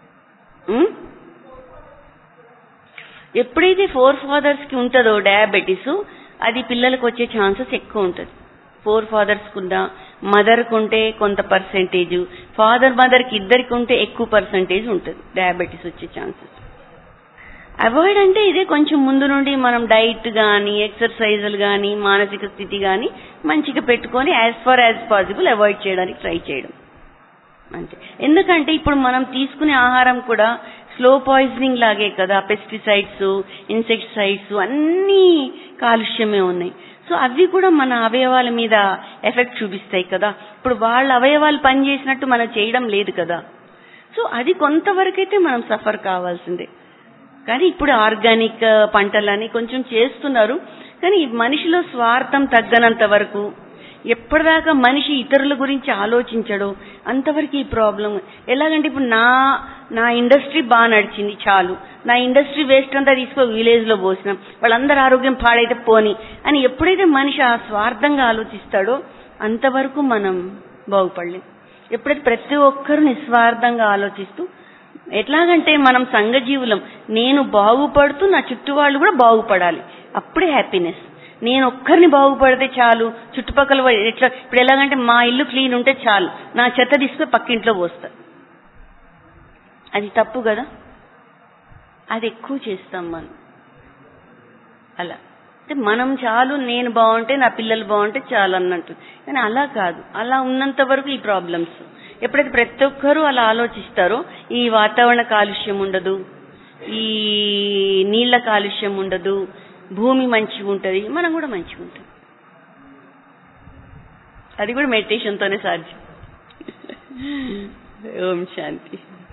ఎప్పుడైతే ఫోర్ ఫాదర్స్ కి ఉంటుందో డయాబెటీస్, అది పిల్లలకు వచ్చే ఛాన్సెస్ ఎక్కువ ఉంటుంది. ఫోర్ ఫాదర్స్ కుందా, మదర్ కుంటే కొంత పర్సెంటేజ్, ఫాదర్ మదర్ కి ఇద్దరికి ఉంటే ఎక్కువ పర్సెంటేజ్ ఉంటుంది డయాబెటీస్ వచ్చే ఛాన్సెస్. అవాయిడ్ అంటే ఇదే, కొంచెం ముందు నుండి మనం డైట్ గానీ, ఎక్సర్సైజులు గానీ, మానసిక స్థితి గానీ మంచిగా పెట్టుకొని as far as possible avoid చేయడానికి ట్రై చేయడం అంతే. ఎందుకంటే ఇప్పుడు మనం తీసుకునే ఆహారం కూడా స్లో పాయిజనింగ్ లాగే కదా, పెస్టిసైడ్స్, ఇన్సెక్టిసైడ్స్ అన్ని కాలుష్యమే ఉన్నాయి. సో అవి కూడా మన అవయవాల మీద ఎఫెక్ట్ చూపిస్తాయి కదా. ఇప్పుడు వాళ్ళ అవయవాలు పనిచేసినట్టు మనం చేయడం లేదు కదా. సో అది కొంతవరకైతే మనం సఫర్ కావాల్సిందే. కానీ ఇప్పుడు ఆర్గానిక్ పంటలని కొంచెం చేస్తున్నారు, కానీ మనిషిలో స్వార్థం తగ్గనంత వరకు, ఎప్పటిదాకా మనిషి ఇతరుల గురించి ఆలోచించడో అంతవరకు ఈ ప్రాబ్లం. ఎలాగంటే ఇప్పుడు నా నా ఇండస్ట్రీ బాగా నడిచింది చాలు, నా ఇండస్ట్రీ వేస్ట్ అంతా తీసుకొని విలేజ్ లో పోసినాం, వాళ్ళందరూ ఆరోగ్యం పాడైతే పోని అని ఎప్పుడైతే మనిషి ఆ స్వార్థంగా ఆలోచిస్తాడో అంతవరకు మనం బాగుపడలేం. ఎప్పుడైతే ప్రతి ఒక్కరు నిస్వార్థంగా ఆలోచిస్తూ, ఎట్లాగంటే మనం సంఘజీవులం, నేను బాగుపడుతూ నా చుట్టూ వాళ్ళు కూడా బాగుపడాలి, అప్పుడే హ్యాపీనెస్. నేను ఒక్కరిని బాగుపడితే చాలు, చుట్టుపక్కల ఎట్లా, ఇప్పుడు ఎలాగంటే మా ఇల్లు క్లీన్ ఉంటే చాలు, నా చెత్త తీసుకుని పక్కింట్లో పోస్తా, అది తప్పు కదా. అది ఎక్కువ చేస్తాం మనం. అలా అంటే మనం చాలు, నేను బాగుంటే నా పిల్లలు బాగుంటే చాలు అన్నట్టు. కానీ అలా కాదు, అలా ఉన్నంత వరకు ఈ ప్రాబ్లమ్స్. ఎప్పుడైతే ప్రతి ఒక్కరూ అలా ఆలోచిస్తారో ఈ వాతావరణ కాలుష్యం ఉండదు, ఈ నీళ్ల కాలుష్యం ఉండదు, భూమి మంచిగా ఉంటుంది, మనం కూడా మంచిగా ఉంటుంది. అది కూడా మెడిటేషన్తోనే సాధ్యం. ఓం శాంతి.